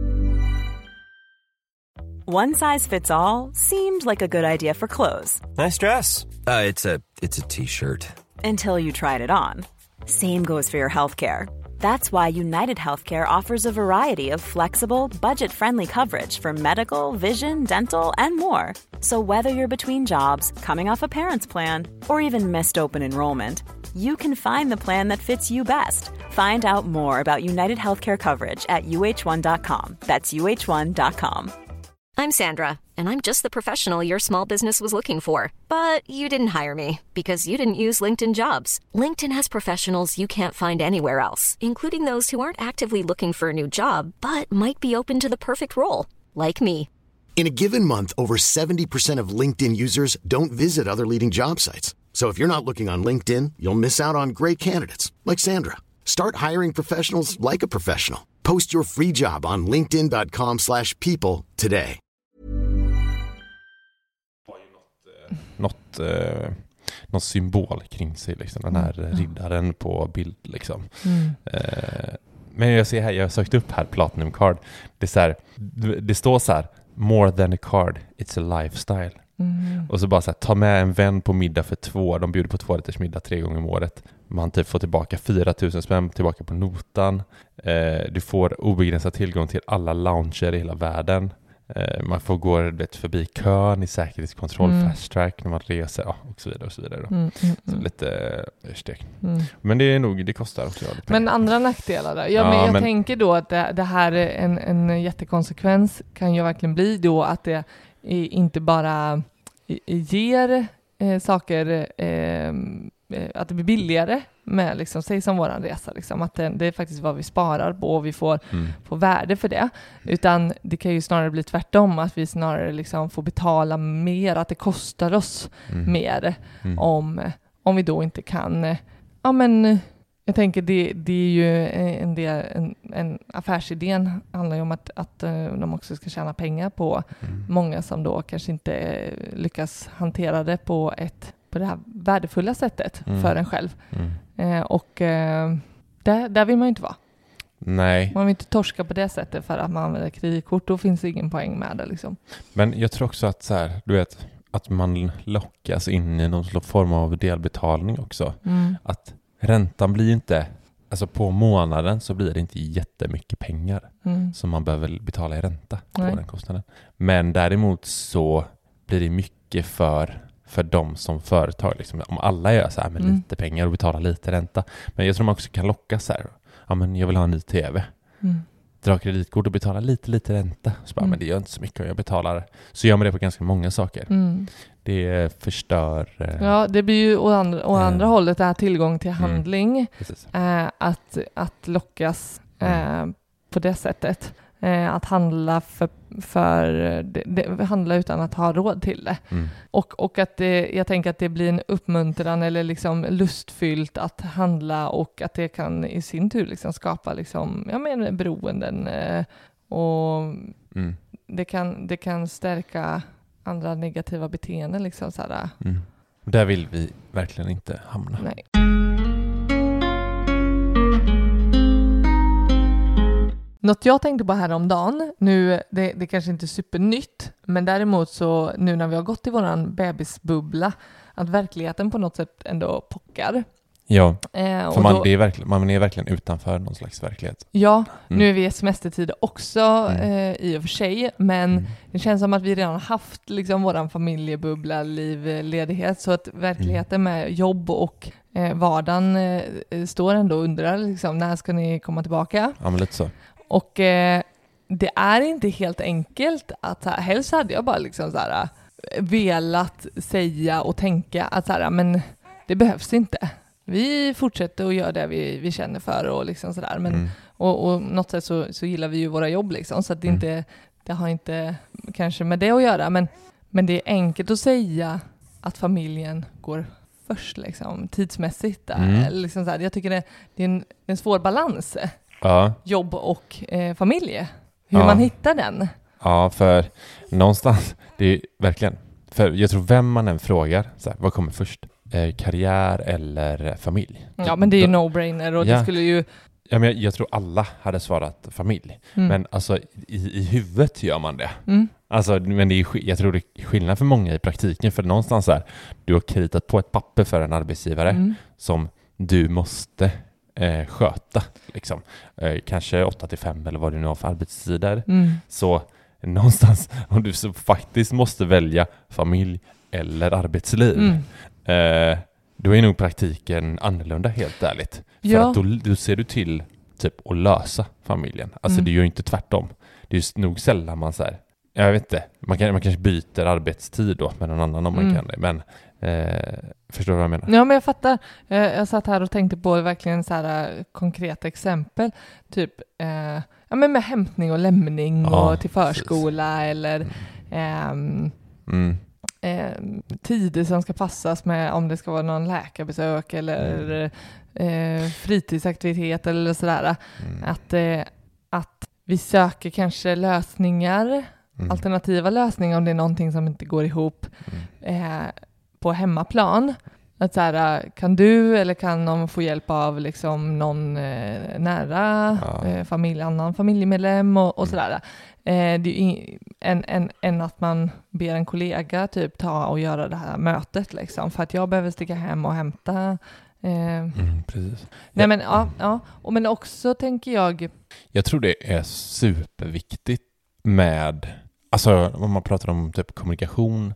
One size fits all seemed like a good idea for clothes. Nice dress. Uh, it's a it's a t-shirt. Until you tried it on. Same goes for your healthcare. That's why United Healthcare offers a variety of flexible, budget-friendly coverage for medical, vision, dental, and more. So whether you're between jobs, coming off a parent's plan, or even missed open enrollment, you can find the plan that fits you best. Find out more about United Healthcare coverage at U H one dot com. That's U H one dot com. I'm Sandra, and I'm just the professional your small business was looking for. But you didn't hire me because you didn't use LinkedIn Jobs. LinkedIn has professionals you can't find anywhere else, including those who aren't actively looking for a new job, but might be open to the perfect role, like me. In a given month, over seventy percent of LinkedIn users don't visit other leading job sites. So if you're not looking on LinkedIn, you'll miss out on great candidates, like Sandra. Start hiring professionals like a professional. Post your free job on linkedin dot com slash people today. Något, eh, någon symbol kring sig, liksom. Den här mm. riddaren på bild. Liksom. Mm. Eh, men jag ser här, jag har sökt upp här Platinum Card. Det, är så här, det står så här, more than a card, it's a lifestyle. Mm. Och så bara så här, ta med en vän på middag för två. De bjuder på två rätters middag tre gånger om året. Man typ får tillbaka fyra tusen spänn tillbaka på notan. Eh, du får obegränsad tillgång till alla lounger i hela världen. Eh, man får gå vet, förbi kön i säkerhetskontroll, mm. fast track när man reser, ja, och så vidare och så vidare. Då. Mm, mm, så lite eh, steg. Mm. Men det är nog, det kostar också. Men andra nackdelar då? Ja, ja men jag men... tänker då att det, det här är en, en jättekonsekvens kan ju verkligen bli då att det inte bara ger eh, saker eh, att det blir billigare med liksom, säg som våran resa, liksom, att det, det är faktiskt vad vi sparar på och vi får, mm. får värde för det. Utan det kan ju snarare bli tvärtom, att vi snarare liksom får betala mer, att det kostar oss mm. mer mm. om, om vi då inte kan, ja men jag tänker det, det är ju en del, en, en affärsidén handlar ju om att, att de också ska tjäna pengar på mm. många som då kanske inte lyckas hantera det på ett på det här värdefulla sättet mm. för en själv. Mm. Eh, och eh, där, där vill man ju inte vara. Nej. Man vill inte torska på det sättet för att man använder kreditkort. Då finns det ingen poäng med det. Liksom. Men jag tror också att så här, du vet, att man lockas in i någon form av delbetalning också. Mm. Att räntan blir inte, alltså på månaden så blir det inte jättemycket pengar mm. som man behöver betala i ränta på Nej. Den kostnaden. Men däremot så blir det mycket för för dem som företag. Liksom. Om alla gör så här med mm. lite pengar och betalar lite ränta. Men jag tror man också kan locka så här. Ja, men jag vill ha en ny tv. Mm. Dra kreditkort och betala lite, lite ränta. Så bara, mm. men det gör inte så mycket om jag betalar. Så gör man det på ganska många saker. Mm. Det förstör... Eh, ja, det blir ju å andra, å andra eh, hållet det här tillgång till handling. Mm. Eh, att, att lockas eh, mm. på det sättet. Att handla för, för det, det, handla utan att ha råd till det. Mm. Och, och att det, jag tänker att det blir en uppmuntran eller liksom lustfyllt att handla och att det kan i sin tur liksom skapa liksom, jag menar, beroenden och mm. det, kan, det kan stärka andra negativa beteenden. Liksom, så här. Mm. Där vill vi verkligen inte hamna. Nej. Något jag tänkte på häromdagen, nu, det, det kanske inte är supernytt, men däremot så nu när vi har gått i våran bebisbubbla, att verkligheten på något sätt ändå pockar. Ja, eh, för man, då, det är verkligen, man är verkligen utanför någon slags verklighet. Ja, mm. nu är vi i semestertid också mm. eh, i och för sig, men mm. det känns som att vi redan haft liksom våran familjebubbla, liv, ledighet, så att verkligheten mm. med jobb och eh, vardagen eh, står ändå och undrar liksom, när ska ni komma tillbaka? Ja, men lite så. Och eh, det är inte helt enkelt att helst hade jag bara liksom så här, velat säga och tänka att så här, men det behövs inte. Vi fortsätter att göra det vi, vi känner för och liksom så där. Men mm. och, och något sätt så, så gillar vi ju våra jobb liksom, så att det mm. inte det har inte kanske med det att göra, men men det är enkelt att säga att familjen går först liksom tidsmässigt där. Mm. Liksom så här, jag tycker det, det är en, en svår balans. Ja. Jobb och eh, familj. Hur ja. man hittar den. Ja, för någonstans, det är verkligen, för jag tror vem man än frågar, så här, vad kommer först? Eh, karriär eller familj? Ja, men det är ju no-brainer och ja. det skulle ju... Ja, men jag, jag tror alla hade svarat familj. Mm. Men alltså i, i huvudet gör man det. Mm. Alltså, men det är, jag tror det är skillnad för många i praktiken, för någonstans här, du har kritat på ett papper för en arbetsgivare mm. som du måste Eh, sköta liksom. eh, kanske åtta till fem eller vad du nu har för arbetstider. Mm. Så någonstans om du så faktiskt måste välja familj eller arbetsliv mm. eh, då är nog praktiken annorlunda, helt ärligt. För ja. att då, då ser du till typ att lösa familjen. Alltså mm. det gör ju inte tvärtom. Det är nog sällan man så här, jag vet inte, man, kan, man kanske byter arbetstid då med någon annan om man mm. kan det, men Eh, förstår du vad jag menar? Ja, men jag fattar. Eh, jag satt här och tänkte på verkligen så här uh, konkreta exempel. Typ eh, ja, men med hämtning och lämning ja, och till förskola precis. Eller ehm, mm. eh, tider som ska passas med, om det ska vara någon läkarbesök eller mm. eh, fritidsaktivitet eller sådär. Mm. Att, eh, att vi söker kanske lösningar, mm. alternativa lösningar om det är någonting som inte går ihop. Mm. Eh, på hemmaplan, att så här, kan du eller kan någon få hjälp av liksom någon eh, nära ja. eh, familj, annan familjemedlem och, och sådär. Eh, det är ju en, en, en att man ber en kollega typ ta och göra det här mötet liksom, för att jag behöver sticka hem och hämta. Eh. Mm, precis. Nej, ja. men ja, ja. Och men också tänker jag. Jag tror det är superviktigt med, alltså om man pratar om typ kommunikation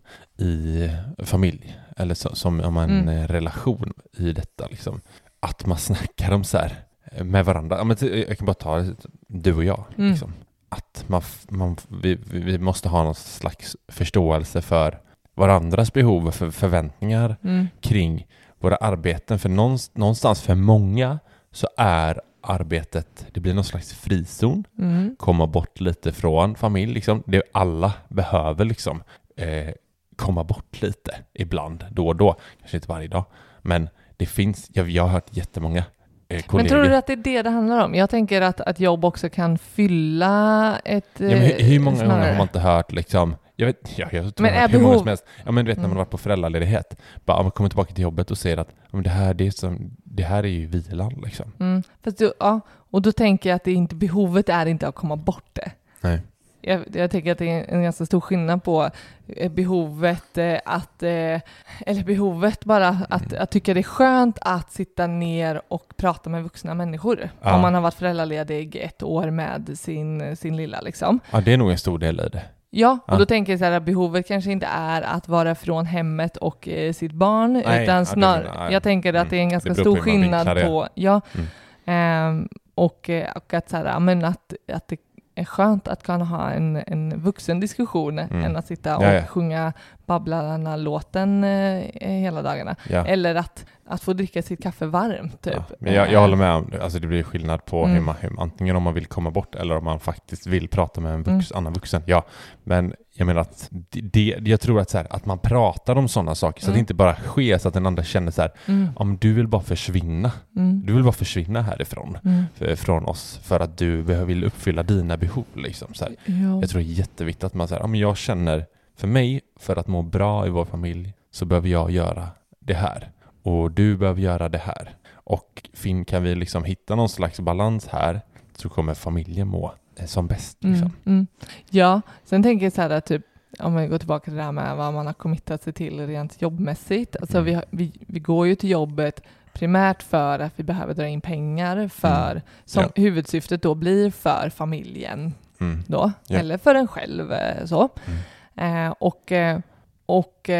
i familj eller så, som om en mm. relation i detta liksom, att man snackar om så här med varandra. Ja, men jag kan bara ta du och jag mm. liksom. Att man, man vi, vi måste ha någon slags förståelse för varandras behov och för förväntningar mm. kring våra arbeten. För någonstans för många så är arbetet, det blir någon slags frizon. Mm. Komma bort lite från familj. Liksom. Det alla behöver liksom eh, komma bort lite ibland, då och då. Kanske inte varje dag. Men det finns, jag, jag har hört jättemånga eh, kollegor. Men tror du att det är det det handlar om? Jag tänker att, att jobb också kan fylla ett... Ja, men hur, hur många snarare. gånger har man inte hört liksom... Jag vet, ja, jag tror men är hur behov... många som helst. Ja, men du vet när man har varit på föräldraledighet. Bara, man kommer tillbaka till jobbet och säger att men det, här, det, är som, det här är ju vilan. Liksom. Mm. Fast du, ja, och då tänker jag att det inte, behovet är inte att komma bort det. Nej. Jag, jag tänker att det är en ganska stor skillnad på behovet att, eller behovet bara att, mm. att tycka det är skönt att sitta ner och prata med vuxna människor. Ja. Om man har varit föräldraledig ett år med sin, sin lilla liksom. Ja, det är nog en stor del i det. Ja, och ja. Då tänker jag så här att behovet kanske inte är att vara från hemmet och eh, sitt barn, nej, utan snarare, ja, jag tänker att mm. det är en ganska stor skillnad på, ja, mm. eh, och, och att så här, men att, att det är skönt att kunna ha en, en vuxen diskussion mm. än att sitta och ja, ja. sjunga Babblarna-låten eh, hela dagarna. Ja. Eller att, att få dricka sitt kaffe varmt. Typ. Ja, men jag, jag håller med om det. Alltså det blir skillnad på mm. hur man, hur, antingen om man vill komma bort eller om man faktiskt vill prata med en vux, mm. annan vuxen. Ja, men jag menar att det, det, jag tror att, så här, att man pratar om sådana saker så mm. att det inte bara sker så att den andra känner så här, mm. om du vill bara försvinna. Mm. Du vill bara försvinna härifrån mm. för, från oss för att du vill uppfylla dina behov. Liksom, så här. Ja. Jag tror det är jätteviktigt att man säger, om jag känner för mig, för att må bra i vår familj så behöver jag göra det här. Och du behöver göra det här. Och Finn, kan vi liksom hitta någon slags balans här så kommer familjen må som bäst. Liksom. Mm, mm. Ja, sen tänker jag så här att typ, om man går tillbaka till det här med vad man har committat sig till rent jobbmässigt. Alltså mm. vi, har, vi, vi går ju till jobbet primärt för att vi behöver dra in pengar för, mm. som ja. huvudsyftet då blir för familjen mm. då, ja. eller för en själv så. Mm. Eh, och, och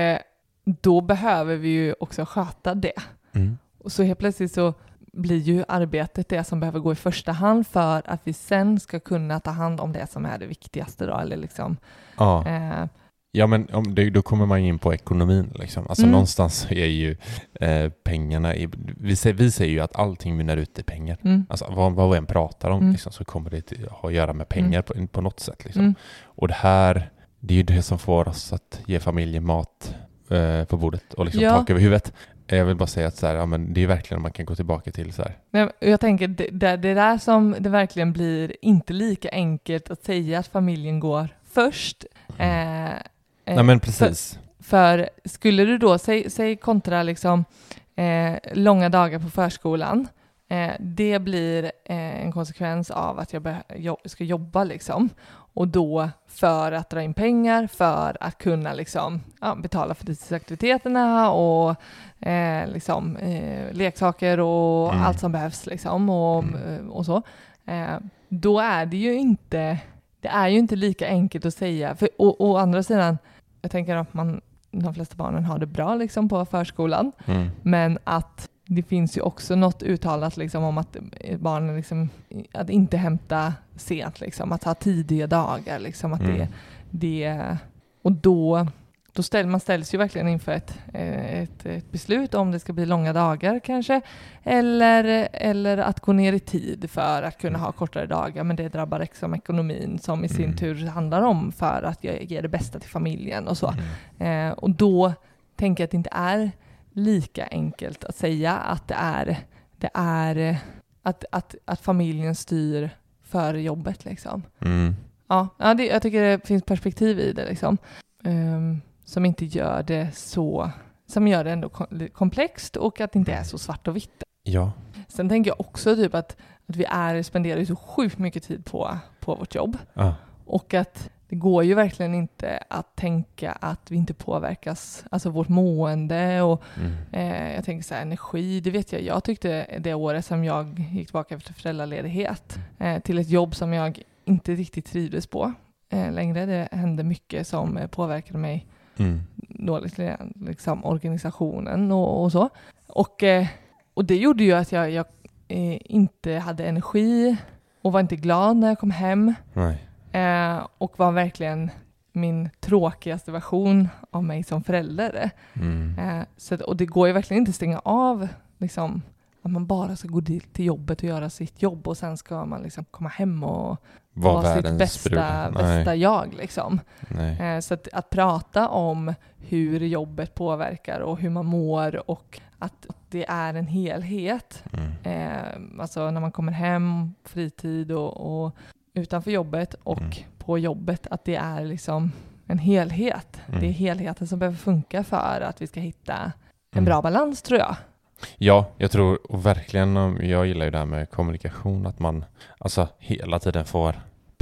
då behöver vi ju också sköta det. Mm. Och så helt plötsligt så blir ju arbetet det som behöver gå i första hand för att vi sen ska kunna ta hand om det som är det viktigaste då, eller liksom. Ja. Eh, Ja, men om det, då kommer man in på ekonomin. Liksom. Alltså mm. någonstans är ju eh, pengarna... I, vi, säger, vi säger ju att allting mynnar ut i pengar. Mm. Alltså vad, vad vi än pratar om mm. liksom, så kommer det till, att göra med pengar mm. på, på något sätt. Liksom. Mm. Och det här, det är ju det som får oss att ge familjen mat eh, på bordet och liksom ja. tak över huvudet. Jag vill bara säga att så här, ja, men det är verkligen man kan gå tillbaka till så här. Men jag tänker, det, det, det där som det verkligen blir inte lika enkelt att säga att familjen går först. Mm. Eh, Nej, men precis. För, för skulle du då, säg, säg kontra liksom, eh, långa dagar på förskolan, eh, det blir eh, en konsekvens av att jag be- jo- ska jobba liksom. Och då för att dra in pengar, för att kunna liksom, ja, betala för fritidsaktiviteterna och eh, liksom, eh, leksaker och mm. allt som behövs liksom, och, mm. och så. Eh, då är det ju inte, det är ju inte lika enkelt att säga. För, och, och å andra sidan, jag tänker att man, de flesta barnen har det bra liksom, på förskolan. Mm. Men att det finns ju också något uttalat liksom, om att barnen liksom, att inte hämta sent. Liksom, att ha tidiga dagar. Liksom, att mm. det, det, och då, då ställ, man ställs ju verkligen inför ett, ett, ett beslut om det ska bli långa dagar kanske. Eller, eller att gå ner i tid för att kunna ha kortare dagar. Men det drabbar liksom ekonomin som i sin mm. tur handlar om för att ge det bästa till familjen och så. Mm. Eh, och då tänker jag att det inte är lika enkelt att säga att det är, det är att, att, att familjen styr för jobbet. Liksom. Mm. Ja, ja det, jag tycker det finns perspektiv i det. Liksom. Um, som inte gör det så, som gör det ändå komplext och att det inte är så svart och vitt. Ja. Sen tänker jag också typ att, att vi är, spenderar så sjukt mycket tid på, på vårt jobb. Ah. Och att det går ju verkligen inte att tänka att vi inte påverkas, alltså vårt mående och mm. eh, jag tänker så här, energi, det vet jag. Jag tyckte det året som jag gick tillbaka efter föräldraledighet eh, till ett jobb som jag inte riktigt trivdes på eh, längre. Det hände mycket som eh, påverkade mig mm. dåligt, liksom organisationen och, och så. Och, eh, och det gjorde ju att jag, jag eh, inte hade energi och var inte glad när jag kom hem. Nej. Eh, och var verkligen min tråkigaste version av mig som förälder. Mm. Eh, så, och det går ju verkligen inte att stänga av liksom, att man bara ska gå dit till jobbet och göra sitt jobb och sen ska man liksom komma hem och Var vara sitt bästa, bästa jag. Liksom. Eh, så att, att prata om hur jobbet påverkar och hur man mår och att det är en helhet. Mm. Eh, alltså när man kommer hem, fritid och, och utanför jobbet och mm. på jobbet, att det är liksom en helhet. Mm. Det är helheten som behöver funka för att vi ska hitta en mm. bra balans, tror jag. Ja, jag tror och verkligen, jag gillar ju det här med kommunikation, att man alltså hela tiden får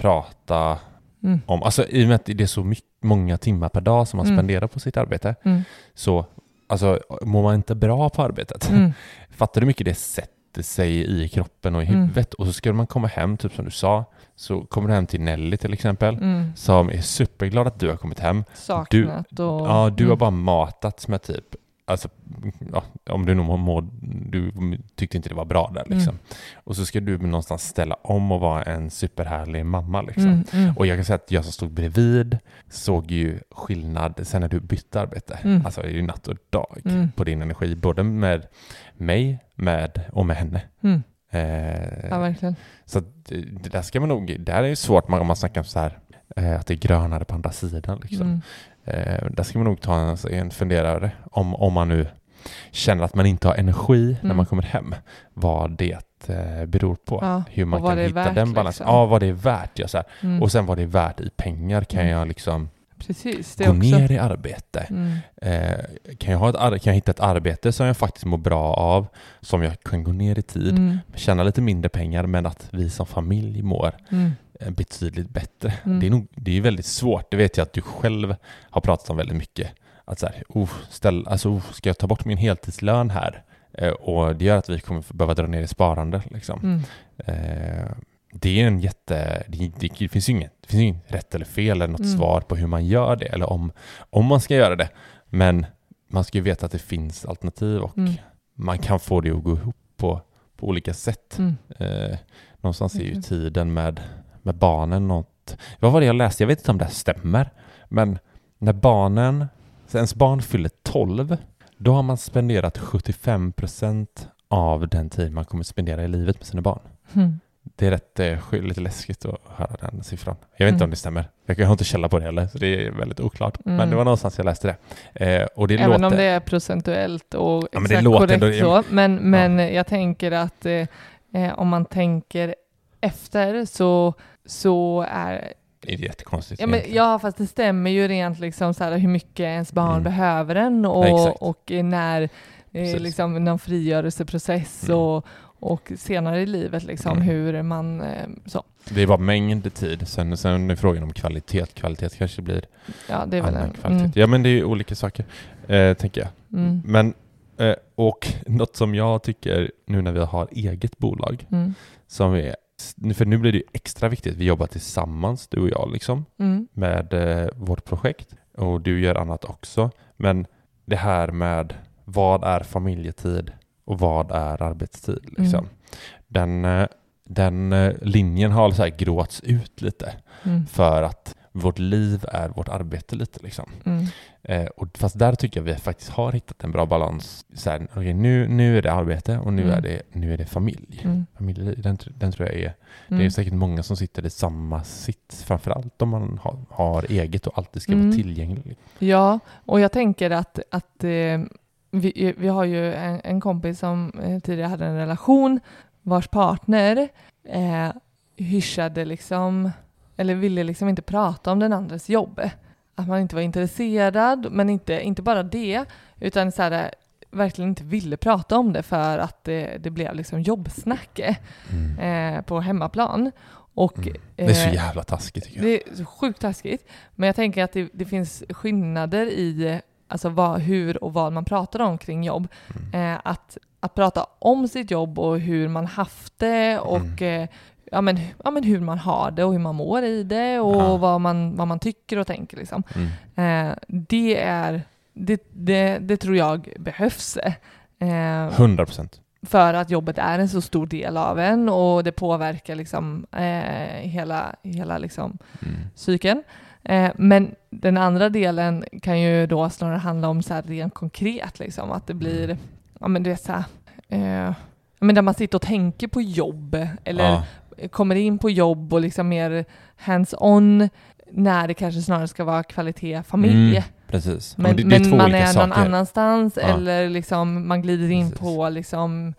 prata mm. om, alltså i och med att det är så mycket, många timmar per dag som man mm. spenderar på sitt arbete, mm. så alltså mår man inte bra på arbetet. Mm. Fattar du mycket det sätter sig i kroppen och i huvudet mm. och så ska man komma hem, typ som du sa, så kommer du hem till Nelly till exempel, mm. som är superglad att du har kommit hem. Saknat du, och... Ja, du mm. har bara matats med typ, alltså, ja, om du nog mår, du tyckte inte det var bra där liksom. Mm. Och så ska du någonstans ställa om och vara en superhärlig mamma liksom. Mm, mm. Och jag kan säga att jag som stod bredvid såg ju skillnad sen när du bytte arbete. Mm. Alltså det är ju natt och dag mm. på din energi, både med mig med och med henne. Mm. Eh, ja, verkligen. Så det, det där ska man nog, det här är ju svårt om man snackar så här, eh, att det är grönare på andra sidan liksom. Mm. Eh, där ska man nog ta en, en funderare om, om man nu känner att man inte har energi mm. när man kommer hem, vad det eh, beror på. Ja, hur man kan hitta värt, den balansen. Liksom. Ja, vad det är värt. Ja, så här. Mm. Och sen vad det är värt i pengar. Kan mm. jag liksom Precis, det gå också. ner i arbete? Mm. Eh, kan, jag ha ett, kan jag hitta ett arbete som jag faktiskt mår bra av, som jag kan gå ner i tid, mm. tjäna lite mindre pengar, men att vi som familj mår mm. betydligt bättre. Mm. Det är nog, det är väldigt svårt. Det vet jag att du själv har pratat om väldigt mycket. Att så här, oh, ställ, alltså, oh, ska jag ta bort min heltidslön här? Eh, och det gör att vi kommer behöva dra ner i sparande. Liksom. Mm. Eh, det är en jätte... Det, det, det finns ju inget, det finns inget rätt eller fel eller något mm. svar på hur man gör det eller om, om man ska göra det. Men man ska ju veta att det finns alternativ och mm. man kan få det att gå ihop på, på olika sätt. Mm. Eh, någonstans är ju tiden med, med barnen något... Vad var det jag läste? Jag vet inte om det stämmer. Men när barnen... Så ens barn fyller tolv, då har man spenderat sjuttiofem procent av den tid man kommer spendera i livet med sina barn. Mm. Det är rätt, eh, lite läskigt att höra den siffran. Jag vet inte mm. om det stämmer. Jag har inte källa på det heller, så det är väldigt oklart. Mm. Men det var någonstans jag läste det. Eh, och det Även låter... om det är procentuellt och exakt ja, men det låter korrekt ändå... så. Men, men ja. jag tänker att eh, om man tänker efter så, så är... Det är jättekonstigt. Ja, men, ja, fast det stämmer ju rent liksom så här, hur mycket ens barn mm. behöver en och, ja, och när eh, liksom, någon frigörelseprocess mm. och, och senare i livet liksom, mm. hur man eh, så. Det är bara mängd tid. Sen, sen är frågan om kvalitet. Kvalitet kanske blir ja, det är väl en, kvalitet. Mm. Ja, men det är olika saker, eh, tänker jag. Mm. Men, eh, och något som jag tycker nu när vi har eget bolag mm. som är, för nu blir det ju extra viktigt. Vi jobbar tillsammans, du och jag, liksom, mm. med eh, vårt projekt. Och du gör annat också. Men det här med vad är familjetid och vad är arbetstid? Liksom. Mm. Den, eh, den eh, linjen har så här gråts ut lite. Mm. För att vårt liv är vårt arbete lite. Liksom. Mm. Eh, och fast där tycker jag vi faktiskt har hittat en bra balans. Så här, okay, nu, nu är det arbete och nu, mm. är, det, nu är det familj. Mm. familj den, den tror jag är... Mm. Det är säkert många som sitter i samma sitt. Framförallt om man har, har eget och alltid ska mm. vara tillgänglig. Ja, och jag tänker att, att eh, vi, vi har ju en, en kompis som eh, tidigare hade en relation vars partner eh, hyschade liksom... Eller ville liksom inte prata om den andres jobb. Att man inte var intresserad, men inte, inte bara det, utan så här, verkligen inte ville prata om det för att det, det blev liksom jobbsnack mm. eh, på hemmaplan. Och, mm. Det är så jävla taskigt tycker jag. Det är så sjukt taskigt. Men jag tänker att det, det finns skillnader i alltså vad, hur och vad man pratar om kring jobb. Mm. Eh, att, att prata om sitt jobb och hur man haft det och mm. eh, Ja men, ja men hur man har det och hur man mår i det och ja. vad, man, vad man tycker och tänker. Liksom. Mm. Eh, det, är, det, det, det tror jag behövs. Eh, hundra procent. För att jobbet är en så stor del av en och det påverkar liksom, eh, hela, hela liksom, mm. psyken. Eh, men den andra delen kan ju då snarare handla om så här rent konkret, liksom, att det blir, ja men det är så här, eh, men där man sitter och tänker på jobb eller ja. kommer in på jobb och liksom mer hands-on, när det kanske snarare ska vara kvalitet familj. Mm, precis. Men, men, det, det men man är saker. någon annanstans ja. eller liksom man glider in precis. på liksom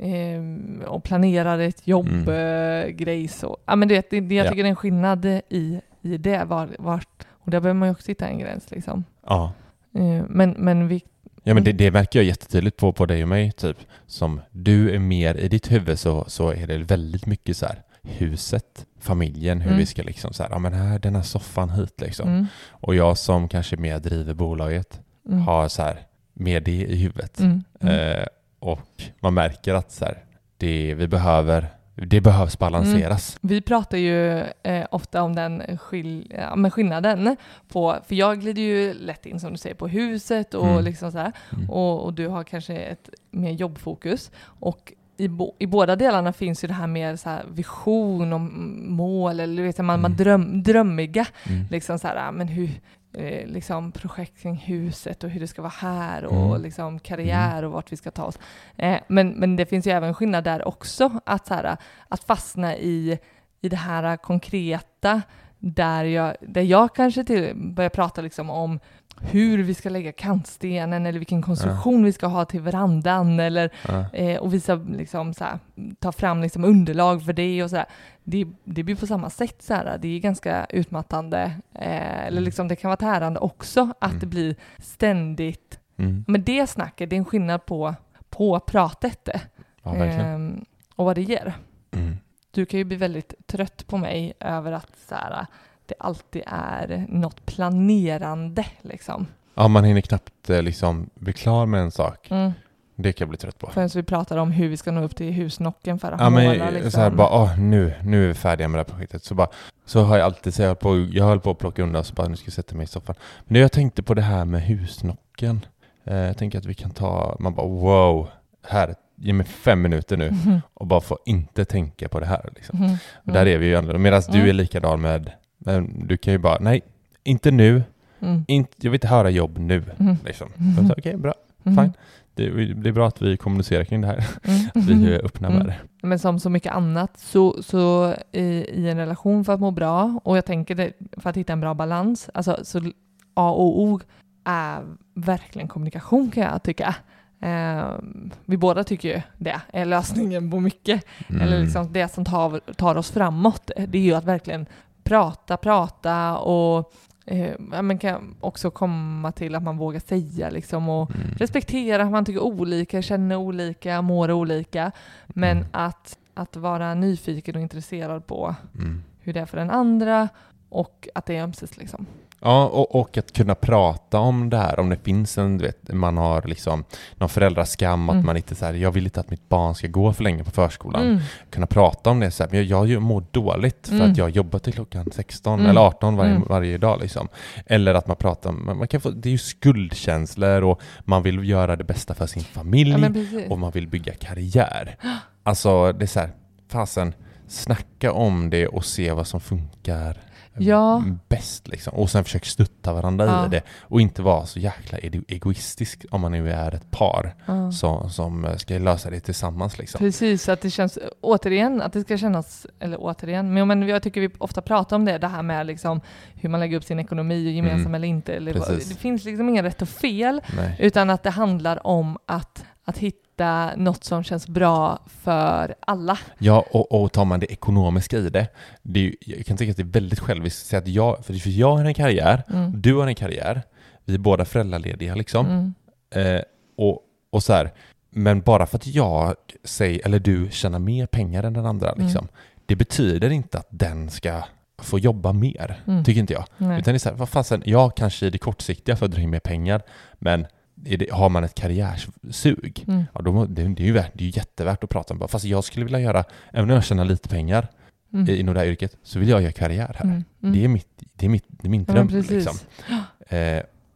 eh, och planerar ett jobbgrej. Mm. Så. Ja, men det, det, jag tycker ja. det är en skillnad i, i det. Var, vart, och där behöver man ju också hitta en gräns. Liksom. Ja. Eh, men, men vi Ja, men det, det verkar ju jättetydligt på, på dig och mig, typ. Som du är mer i ditt huvud så, så är det väldigt mycket så här huset, familjen, hur mm. vi ska liksom så här, ja men här, den här soffan hit liksom. Mm. Och jag som kanske mer driver bolaget mm. har så här mer det i huvudet. Mm. Mm. Eh, och man märker att så här, det vi behöver Det behövs balanseras. Mm. Vi pratar ju eh, ofta om den skill- ja, men skillnaden på, för jag glider ju lätt in som du säger på huset och mm. liksom så här, mm. och, och du har kanske ett mer jobbfokus, och i, bo- i båda delarna finns ju det här mer så här vision och mål, eller vet jag, man, mm. man dröm- drömmiga mm. liksom så här, men hur Eh, liksom projekt kring huset och hur det ska vara här och mm. liksom karriär mm. och vart vi ska ta oss. Eh, men, men det finns ju även skillnad där också, att, så här, att fastna i, i det här konkreta, där jag, där jag kanske till, börjar prata liksom om hur vi ska lägga kantstenen eller vilken konstruktion ja. vi ska ha till verandan, eller, ja. eh, och visa, liksom, så här, ta fram liksom, underlag för det och så här. Det, det blir på samma sätt så här, det är ganska utmattande eh, eller liksom, det kan vara tärande också att mm. det blir ständigt mm. men det snacket, det är en skillnad på, på pratet ja, eh, och vad det ger. Mm. Du kan ju bli väldigt trött på mig över att så här, det alltid är något planerande liksom. Ja, man hinner knappt liksom bli klar med en sak. Mm. Det kan jag bli trött på. Förrän vi pratar om hur vi ska nå upp till husnocken för att ja, måla. Men, liksom. så här, bara, åh, nu, nu är vi färdiga med det här projektet. Så, bara, så har jag alltid så jag, på, jag höll på att plocka undan, så bara, nu ska jag sätta mig i soffan. Men jag tänkte på det här med husnocken. Eh, jag tänker att vi kan ta, man bara wow, här, ge mig fem minuter nu mm. och bara få inte tänka på det här. Liksom. Mm. Och där är vi ju ändå. Medan mm. du är likadan med, men du kan ju bara, nej, inte nu. Mm. Inte, jag vill inte höra jobb nu. Mm. Liksom. Mm. Okej, okay, bra, mm. fine. Det, det är bra att vi kommunicerar kring det här. Mm. Att vi är öppna med mm. det. Men som så mycket annat så, så i, i en relation för att må bra, och jag tänker det, för att hitta en bra balans, alltså, så A och O är verkligen kommunikation, kan jag tycka. Eh, vi båda tycker ju det är lösningen på mycket. Mm. Eller liksom det som tar, tar oss framåt. Det är ju att verkligen prata, prata och eh, man kan också komma till att man vågar säga liksom, och mm. respektera att man tycker olika, känner olika, mår olika. Men mm. att, att vara nyfiken och intresserad på mm. hur det är för den andra, och att det är ömsesidigt liksom. Ja, och, och att kunna prata om det här, om det finns en, du vet, man har liksom någon föräldraskam, att mm. man inte så här, jag vill inte att mitt barn ska gå för länge på förskolan. Mm. Kunna prata om det så här, jag, jag mår dåligt för mm. att jag jobbar till klockan sexton mm. eller arton varje, mm. varje dag liksom. Eller att man pratar om, man kan få, det är ju skuldkänslor och man vill göra det bästa för sin familj ja, och man vill bygga karriär. Alltså det är så här, fasen, snacka om det och se vad som funkar ja. bäst liksom. Och sen försöka stötta varandra ja. i det. Och inte vara så jäkla egoistisk om man nu är ett par ja. som, som ska lösa det tillsammans liksom. Precis, att det känns återigen, att det ska kännas, eller återigen, men, men jag tycker vi ofta pratar om det, det här med liksom hur man lägger upp sin ekonomi gemensam mm. eller inte. Eller, det finns liksom ingen rätt och fel. Nej. Utan att det handlar om att, att hitta något som känns bra för alla. Ja, och, och tar man det ekonomiska i det, det är, jag kan tycka att det är väldigt själviskt att säga att jag, för jag har en karriär, mm. du har en karriär, vi är båda föräldralediga liksom. Mm. Eh, och, och så här, men bara för att jag säger, eller du tjänar mer pengar än den andra liksom, mm. det betyder inte att den ska få jobba mer, mm. tycker inte jag. Nej. Utan det är så här, vad fasen, jag kanske i det kortsiktiga för att dra in mer pengar, men det, har man ett karriärsug, mm. ja, då, det, det, är ju värt, det är ju jättevärt att prata om. Fast jag skulle vilja göra, även om jag tjänar lite pengar mm. i, inom det här yrket, så vill jag göra karriär här. Mm. Mm. Det är mitt, det är mitt, det är min dröm. Ja, liksom. eh, och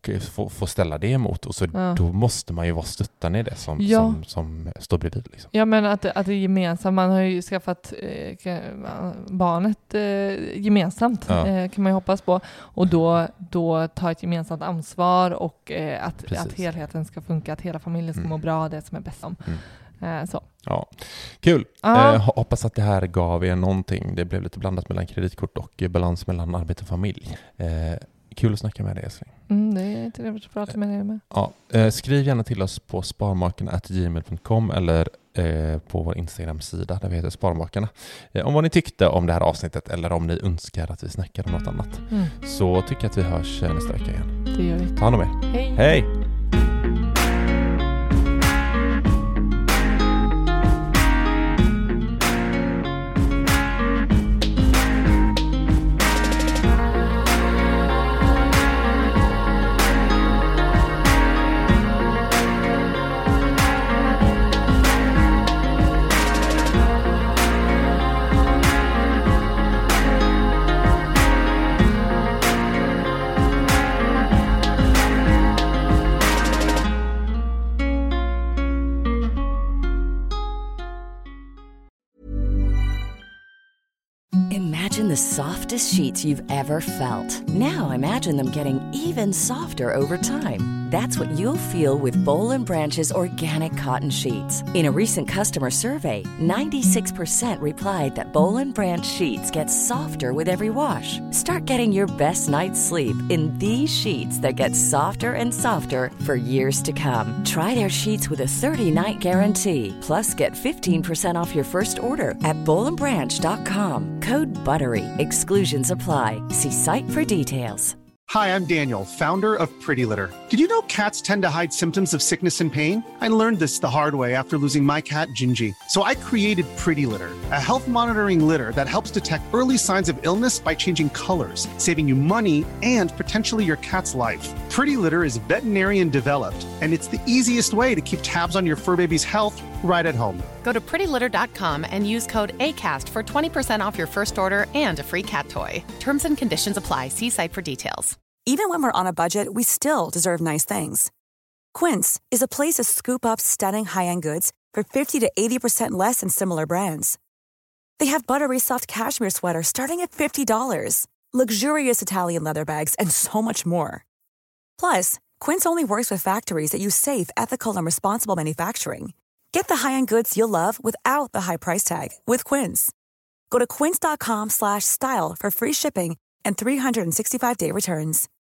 och få, få ställa det emot. Och så ja. Då måste man ju vara stöttande i det som, ja. som, som står bredvid. Liksom. Ja, men att, att det är gemensamt. Man har ju skaffat eh, barnet eh, gemensamt, ja. eh, kan man ju hoppas på. Och då, då ta ett gemensamt ansvar och eh, att, att helheten ska funka, att hela familjen ska mm. må bra, det som är bäst om. Mm. Så. Ja, kul. Ah. Eh, hoppas att det här gav er någonting. Det blev lite blandat mellan kreditkort och balans mellan arbete och familj. Eh, kul att snacka med dig, Esling. Mm, det är trevligt att prata med dig med. Ja, eh, skriv gärna till oss på sparmakarna at gmail dot com eller eh, på vår Instagram-sida där vi heter Sparmakarna. Eh, om vad ni tyckte om det här avsnittet eller om ni önskar att vi snackar om något annat. Mm. Så tycker jag att vi hörs nästa vecka igen. Det gör vi. Ta hand om er. Hej. Hej. Imagine the softest sheets you've ever felt. Now imagine them getting even softer over time. That's what you'll feel with Boll and Branch's organic cotton sheets. In a recent customer survey, ninety-six percent replied that Boll and Branch sheets get softer with every wash. Start getting your best night's sleep in these sheets that get softer and softer for years to come. Try their sheets with a thirty-night guarantee. Plus, get fifteen percent off your first order at boll and branch dot com. Code BUTTERY. Exclusions apply. See site for details. Hi, I'm Daniel, founder of Pretty Litter. Did you know cats tend to hide symptoms of sickness and pain? I learned this the hard way after losing my cat, Gingy. So I created Pretty Litter, a health monitoring litter that helps detect early signs of illness by changing colors, saving you money and potentially your cat's life. Pretty Litter is veterinarian developed, and it's the easiest way to keep tabs on your fur baby's health right at home. Go to pretty litter dot com and use code ACAST for twenty percent off your first order and a free cat toy. Terms and conditions apply. See site for details. Even when we're on a budget, we still deserve nice things. Quince is a place to scoop up stunning high-end goods for fifty to eighty percent less than similar brands. They have buttery soft cashmere sweaters starting at fifty dollars, luxurious Italian leather bags, and so much more. Plus, Quince only works with factories that use safe, ethical, and responsible manufacturing. Get the high-end goods you'll love without the high price tag with Quince. Go to quince dot com slash style for free shipping and three sixty-five day returns.